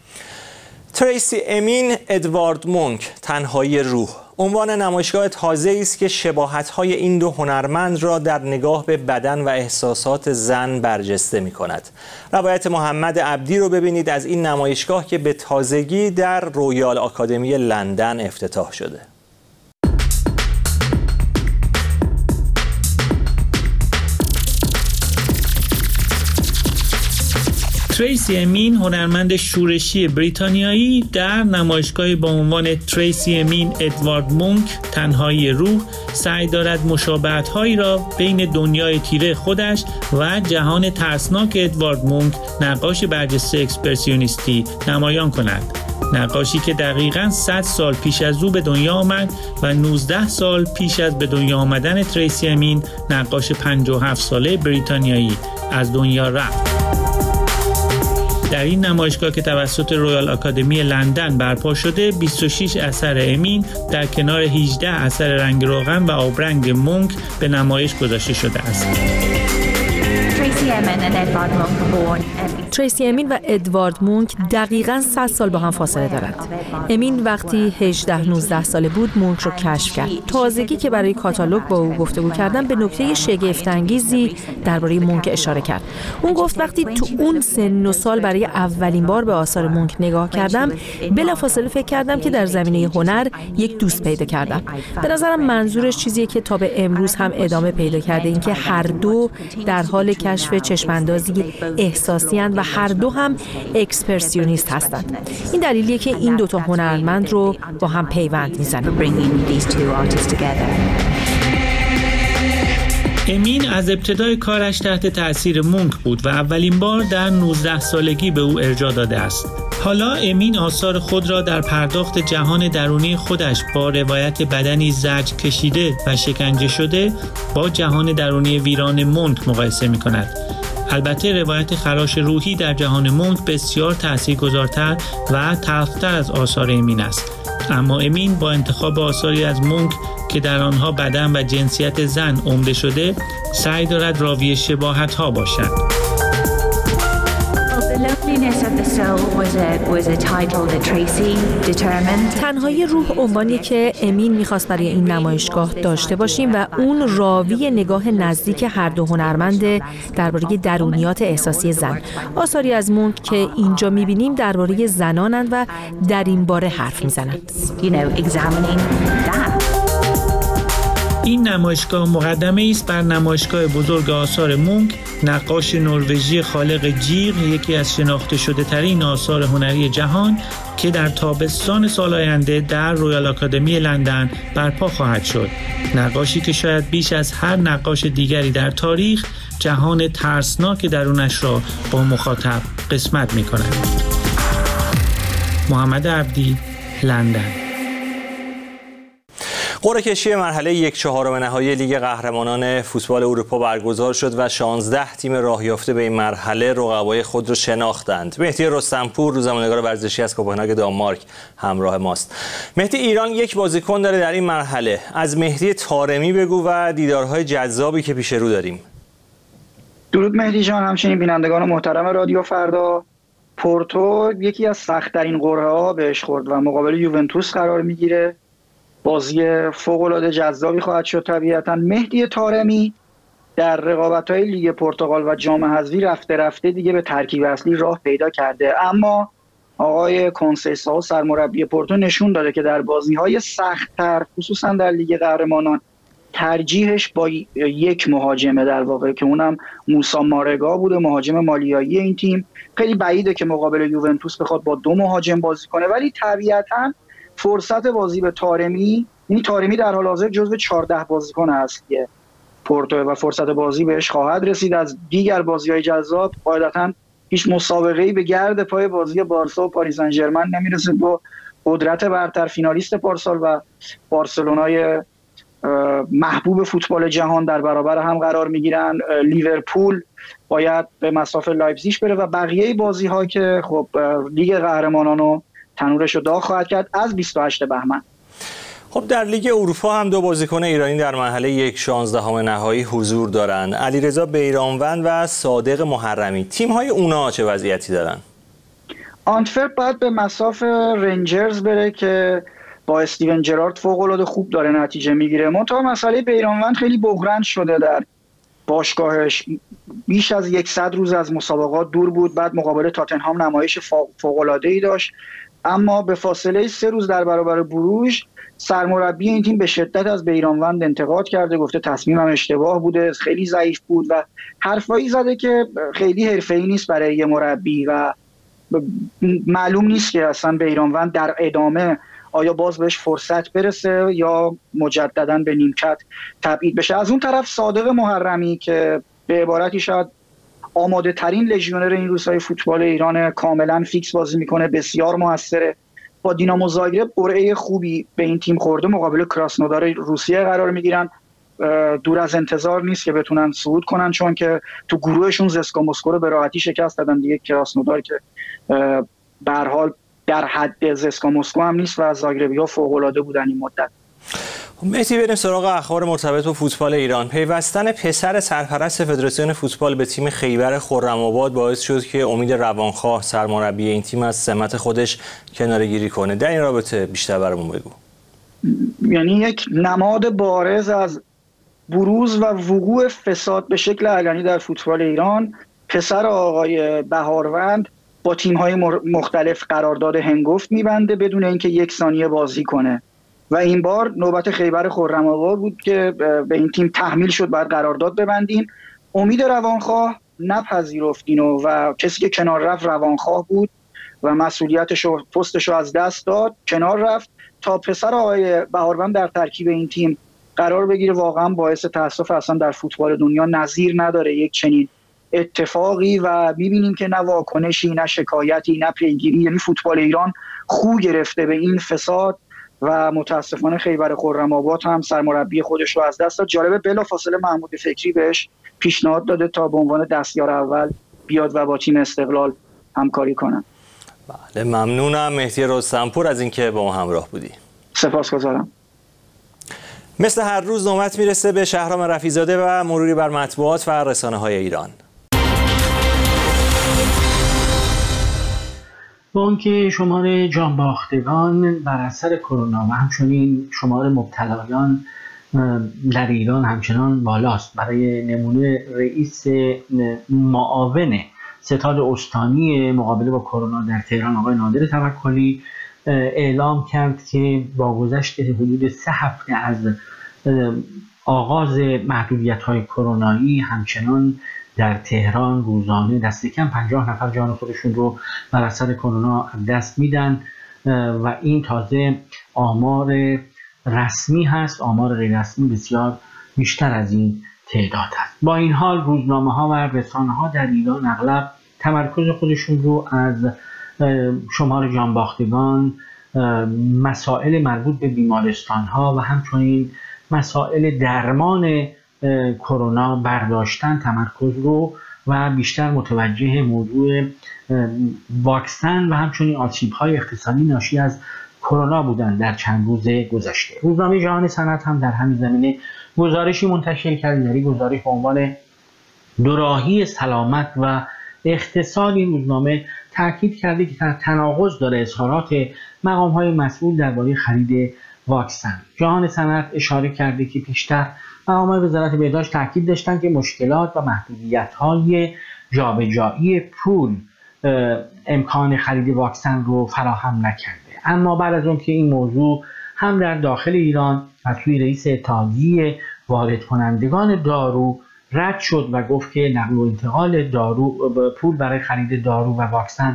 تریسی امین ادوارد مونک، تنهایی روح، عنوان نمایشگاه تازه‌ای است که شباهت‌های این دو هنرمند را در نگاه به بدن و احساسات زن برجسته می‌کند. روایت محمد عبدی رو ببینید از این نمایشگاه که به تازگی در رویال آکادمی لندن افتتاح شده. تریسی امین، هنرمند شورشی بریتانیایی، در نمایشگاهی با عنوان تریسی امین ادوارد مونک، تنهایی روح، سعی دارد مشابهت‌هایی را بین دنیای تیره خودش و جهان ترسناک ادوارد مونک، نقاش برجسته اکسپرسیونیستی، نمایان کند. نقاشی که دقیقاً 100 سال پیش از او به دنیا آمد و 19 سال پیش از به دنیا آمدن تریسی امین، نقاش 57 ساله بریتانیایی، از دنیا رفت. در این نمایشگاه که توسط رویال آکادمی لندن برپا شده، 26 اثر امین در کنار 18 اثر رنگ روغن و آبرنگ مونک به نمایش گذاشته شده است. Tracy Emin and Edvard Munch born تریسی امین و ادوارد مونک دقیقاً 100 سال با هم فاصله دارند. امین وقتی 18-19 ساله بود مونک رو کشف کرد. تازگی که برای کاتالوگ با او گفتگو کردم به نکته شگفت‌انگیزی درباره مونک اشاره کرد. اون گفت وقتی تو اون سن و سال برای اولین بار به آثار مونک نگاه کردم بلافاصله فکر کردم که در زمینه هنر یک دوست پیدا کردم. به نظرم منظورش چیزیه که تا به امروز هم ادامه پیدا کرده، این که هر دو در حال کشف چشم‌اندازی احساسی هستند و هر دو هم اکسپرسیونیست هستند. این دلیلیه که این دوتا هنرمند رو با هم پیوند میزنه. امین از ابتدای کارش تحت تأثیر مونک بود و اولین بار در 19 سالگی به او ارجاع داده است. حالا امین آثار خود را در پرداخت جهان درونی خودش با روایت بدنی زجر کشیده و شکنجه شده با جهان درونی ویران مونک مقایسه می کند. البته روایت خراش روحی در جهان مونک بسیار تاثیرگذارتر و تلختر از آثار امین است. اما امین با انتخاب آثاری از مونک که در آنها بدن و جنسیت زن عمده شده سعی دارد راوی شباهت‌ها باشد. تنهایی روح عنوانی که امین میخواست برای این نمایشگاه داشته باشیم و اون راوی نگاه نزدیک هر دو هنرمند درباره درونیات احساسی زن. آثاری از مونک که اینجا میبینیم درباره زنانند و در این باره حرف میزنند. این نمایشگاه مقدمه است بر نمایشگاه بزرگ آثار مونک، نقاش نروژی خالق جیغ، یکی از شناخته شده ترین آثار هنری جهان که در تابستان سال آینده در رویال آکادمی لندن برپا خواهد شد. نقاشی که شاید بیش از هر نقاش دیگری در تاریخ جهان ترسناک درونش را با مخاطب قسمت می کند. محمد عبدی، لندن. قرعه کشی مرحله 1/4 نهایی لیگ قهرمانان فوتبال اروپا برگزار شد و 16 تیم راه یافته به این مرحله رقبای خود را شناختند. مهدی رستمپور، روزنامه‌نگار ورزشی از کوپنهاگ دانمارک همراه ماست. مهدی، ایران یک بازیکن داره در این مرحله. از مهدی طارمی بگو و دیدارهای جذابی که پیش رو داریم. درود مهدی جان، همچنین بینندگان محترم رادیو فردا. پورتو یکی از سخت‌ترین قرعه‌ها بهش خورد و مقابل یوونتوس قرار میگیره. بازی فوق‌العاده جذابی خواهد شد طبیعتاً. مهدی طارمی در رقابت‌های لیگ پرتغال و جام حذفی رفته رفته دیگه به ترکیب اصلی راه پیدا کرده، اما آقای کنسیسائو سرمربی پورتو نشون داده که در بازی‌های سخت‌تر خصوصاً در لیگ قهرمانان ترجیحش با یک مهاجمه در واقع که اونم موسا مارگا بوده، مهاجم مالیایی این تیم. خیلی بعیده که مقابل یوونتوس بخواد با 2 مهاجم بازی کنه، ولی طبیعتاً فرصت بازی به طارمی، یعنی طارمی در حال حاضر جزو 14 بازیکن اصلی پورتو و فرصت بازی بهش خواهد رسید. از دیگر بازی‌های جذاب قاعدتاً هیچ مسابقه‌ای به گرد پای بازی بارسا و پاریس سن ژرمن نمیرسه. با قدرت برتر فینالیست پارسال و بارسلونای محبوب فوتبال جهان در برابر هم قرار میگیرن. لیورپول باید به مصاف لایپزیگ بره و بقیه بازی‌ها که خب لیگ قهرمانانو تنورش رو داغ خواهد کرد از 28 بهمن. خب در لیگ اروپا هم 2 بازیکن ایرانی در مرحله 1/16 نهایی حضور دارند. علیرضا بیرانوند و صادق محرمی. تیم‌های اونا چه وضعیتی دارن؟ آنتورپ باید به مصاف رنجرز بره که با استیون جرارد فوق‌العاده خوب داره نتیجه میگیره. منتها مسئله بیرانوند خیلی بغرنج شده در باشگاهش. بیش از 100 روز از مسابقات دور بود، بعد مقابل تاتنهام نمایش فوق‌العاده‌ای داشت، اما به فاصله 3 روز در برابر بروژ سرمربی این تیم به شدت از بیرانوند انتقاد کرده، گفته تصمیمم اشتباه بوده، خیلی ضعیف بود و حرفایی زده که خیلی حرفه‌ای نیست برای یه مربی و معلوم نیست که اصلا بیرانوند در ادامه آیا باز بهش فرصت برسه یا مجدداً به نیمکت تبعید بشه. از اون طرف صادق محرمی که به عبارتی شاید آماده ترین لژیونر این روزهای فوتبال ایران، کاملا فیکس بازی میکنه، بسیار موثره. با دینامو زاگرب قرعه خوبی به این تیم خورده، مقابل کراسنودار روسیه قرار میگیرن. دور از انتظار نیست که بتونن صعود کنن، چون که تو گروهشون زسکا مسکو رو به راحتی شکست دادن دیگه. کراسنودار که به هر حال در حد زسکا مسکو هم نیست و زاگربی‌ها فوق‌العاده بودن این مدت. مهدی، بریم سراغ اخبار مرتبط با فوتبال ایران. پیوستن پسر سرپرست فدراسیون فوتبال به تیم خیبر خرم‌آباد باعث شد که امید روانخواه سرمربی این تیم از سمت خودش کناره‌گیری کنه. در این رابطه بیشتر برامون بگو. یعنی یک نماد بارز از بروز و وقوع فساد به شکل علنی در فوتبال ایران، پسر آقای بهاروند با تیم‌های مختلف قرارداد هنگفت می‌بنده بدون اینکه یک ثانیه بازی کنه و این بار نوبت خیبر خرم‌آباد بود که به این تیم تحمیل شد باید قرارداد ببندیم. امید روانخواه نپذیرفت اینو و کسی که کنار رفت روانخواه بود و مسئولیتشو پستشو از دست داد، کنار رفت تا پسر آقای بهاروند در ترکیب این تیم قرار بگیره. واقعا باعث تاسف، اصلا در فوتبال دنیا نظیر نداره یک چنین اتفاقی و می‌بینیم که نه واکنشی، نه شکایتی، نه پیگیری. یعنی فوتبال ایران خو گرفته به این فساد و متاسفانه خیبر خرم‌آباد هم سرمربی خودش رو از دست داد. جالبه بلافاصله محمود فکری بهش پیشنهاد داده تا به عنوان دستیار اول بیاد و با تیم استقلال همکاری کنه. بله، ممنونم مهدی رستمپور از اینکه با ما همراه بودی. سپاسگزارم. مثل هر روز نوبت میرسه به شهرام رفیع‌زاده و مروری بر مطبوعات و رسانه‌های ایران. بانک شمار جانباختگان بر اثر کرونا و همچنین شمار مبتلایان در ایران همچنان بالاست. برای نمونه رئیس معاون ستاد استانی مقابله با کرونا در تهران آقای نادر توکلی اعلام کرد که با گذشت حدود 3 هفته از آغاز محدودیت‌های کرونایی همچنان در تهران روزانه دست کم 50 نفر جان خودشون رو بر اثر کرونا دست میدن و این تازه آمار رسمی هست. آمار غیر رسمی بسیار بیشتر از این تعداد هست. با این حال روزنامه‌ها و رسانه‌ها در ایران اغلب تمرکز خودشون رو از شمار جانباختگان، مسائل مربوط به بیمارستان‌ها و همچنین مسائل درمان کرونا برداشتن تمرکز رو و بیشتر متوجه موضوع واکسن و همچنین آسیب‌های اقتصادی ناشی از کرونا بودن در چند روز گذشته. روزنامه جهان صنعت هم در همین زمینه گزارشی منتشر کرد. در این گزارش به عنوان دوراهی سلامت و اقتصاد این روزنامه تاکید کرده که تناقض داره اظهارات مقام‌های مسئول درباره خرید واکسن. جهان صنعت اشاره کرده که پیشتر مقام‌های وزارت بهداشت تاکید داشتند که مشکلات و محدودیت‌های جابجایی پول امکان خرید واکسن رو فراهم نکرده. اما بعد از اون که این موضوع هم در داخل ایران از سوی رئیس اتحادیه وارد کنندگان دارو رد شد و گفت که نقل و انتقال پول برای خرید دارو و واکسن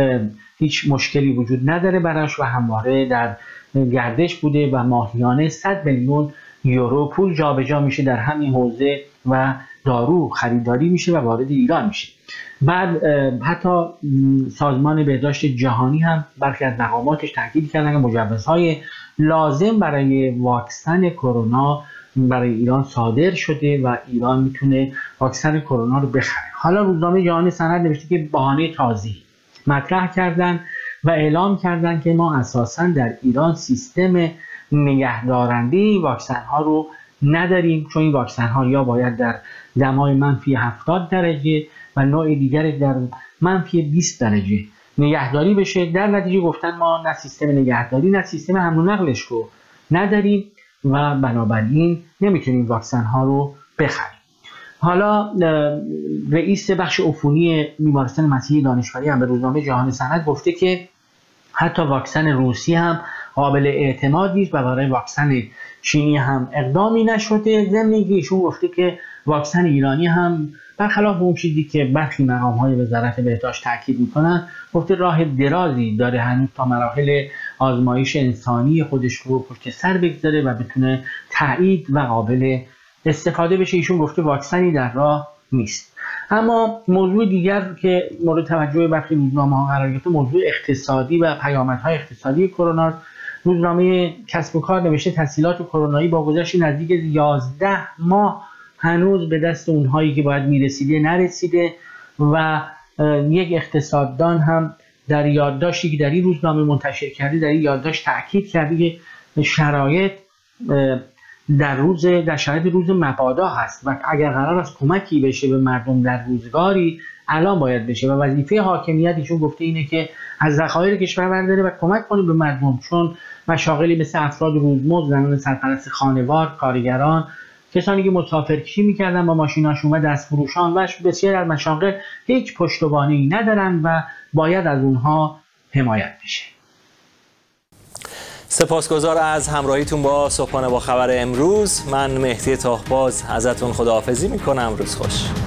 هیچ مشکلی وجود نداره براش و همواره در گردش بوده و ماهیانه 100 میلیون یورو پول جابجا میشه در همین حوزه و دارو خریداری میشه و وارد ایران میشه. بعد حتی سازمان بهداشت جهانی هم برخی از مقاماتش تاکید کردن که مجوزهای لازم برای واکسن کرونا برای ایران صادر شده و ایران میتونه واکسن کرونا رو بخره. حالا روزنامه جهان صنعت نوشته که بهانه تازه مطرح کردن و اعلام کردن که ما اساساً در ایران سیستم نگهدارنده واکسن ها رو نداریم، چون این واکسن ها یا باید در دمای منفی 70 درجه و نوع دیگر در منفی 20 درجه نگهداری بشه. در نتیجه گفتن ما نه سیستم نگهداری نه سیستم حمل و نقلش رو نداریم و بنابراین نمیتونیم واکسن ها رو بخریم. حالا رئیس بخش عفونی بیمارستان مسیحی دانشوری هم به روزنامه جهان صنعت گفته که حتی واکسن روسی هم قابل اعتماد نیست و برای واکسن چینی هم اقدامی نشده. ضمن اینکه ایشون گفته که واکسن ایرانی هم برخلاف اون چیزی که برخی مقام‌های وزارت بهداشت تاکید می‌کنن، گفته راه درازی داره هنوز تا مراحل آزمایش انسانی خودش رو پشت سر بگذاره و بتونه تایید و قابل استفاده بشه. ایشون گفته واکسنی در راه نیست. اما موضوع دیگر که مورد توجه برخی روزنامه‌ها قرار گرفته موضوع اقتصادی و پیامدهای اقتصادی کرونا. روزنامه کسب و کار نوشته تسهیلات کرونایی با گذشت نزدیک 11 ماه هنوز به دست اونهایی که باید میرسیده نرسیده و یک اقتصاددان هم در یادداشتی که در این روزنامه منتشر کرده در این یادداشت تاکید کرده که شرایط در شرایط روز مبادا هست و اگر قرار است کمکی بشه به مردم در روزگاری الان باید بشه و وظیفه حاکمیت ایشون گفته اینه که از ذخایر کشور برداره و کمک کنه به مردم، چون مشاغلی مثل افراد روزمزد، زنان سرپرست خانوار، کارگران، کسانی که مسافرکشی میکردن با ماشیناشون و دستفروشان و بسیار از مشاغل هیچ پشتوانه‌ای ندارن و باید از اونها حمایت بشه. سپاسگزار از همراهیتون با صبحانه با خبر امروز. من مهدی تاهباز ازتون خداحافظی میکنم. روز خوش.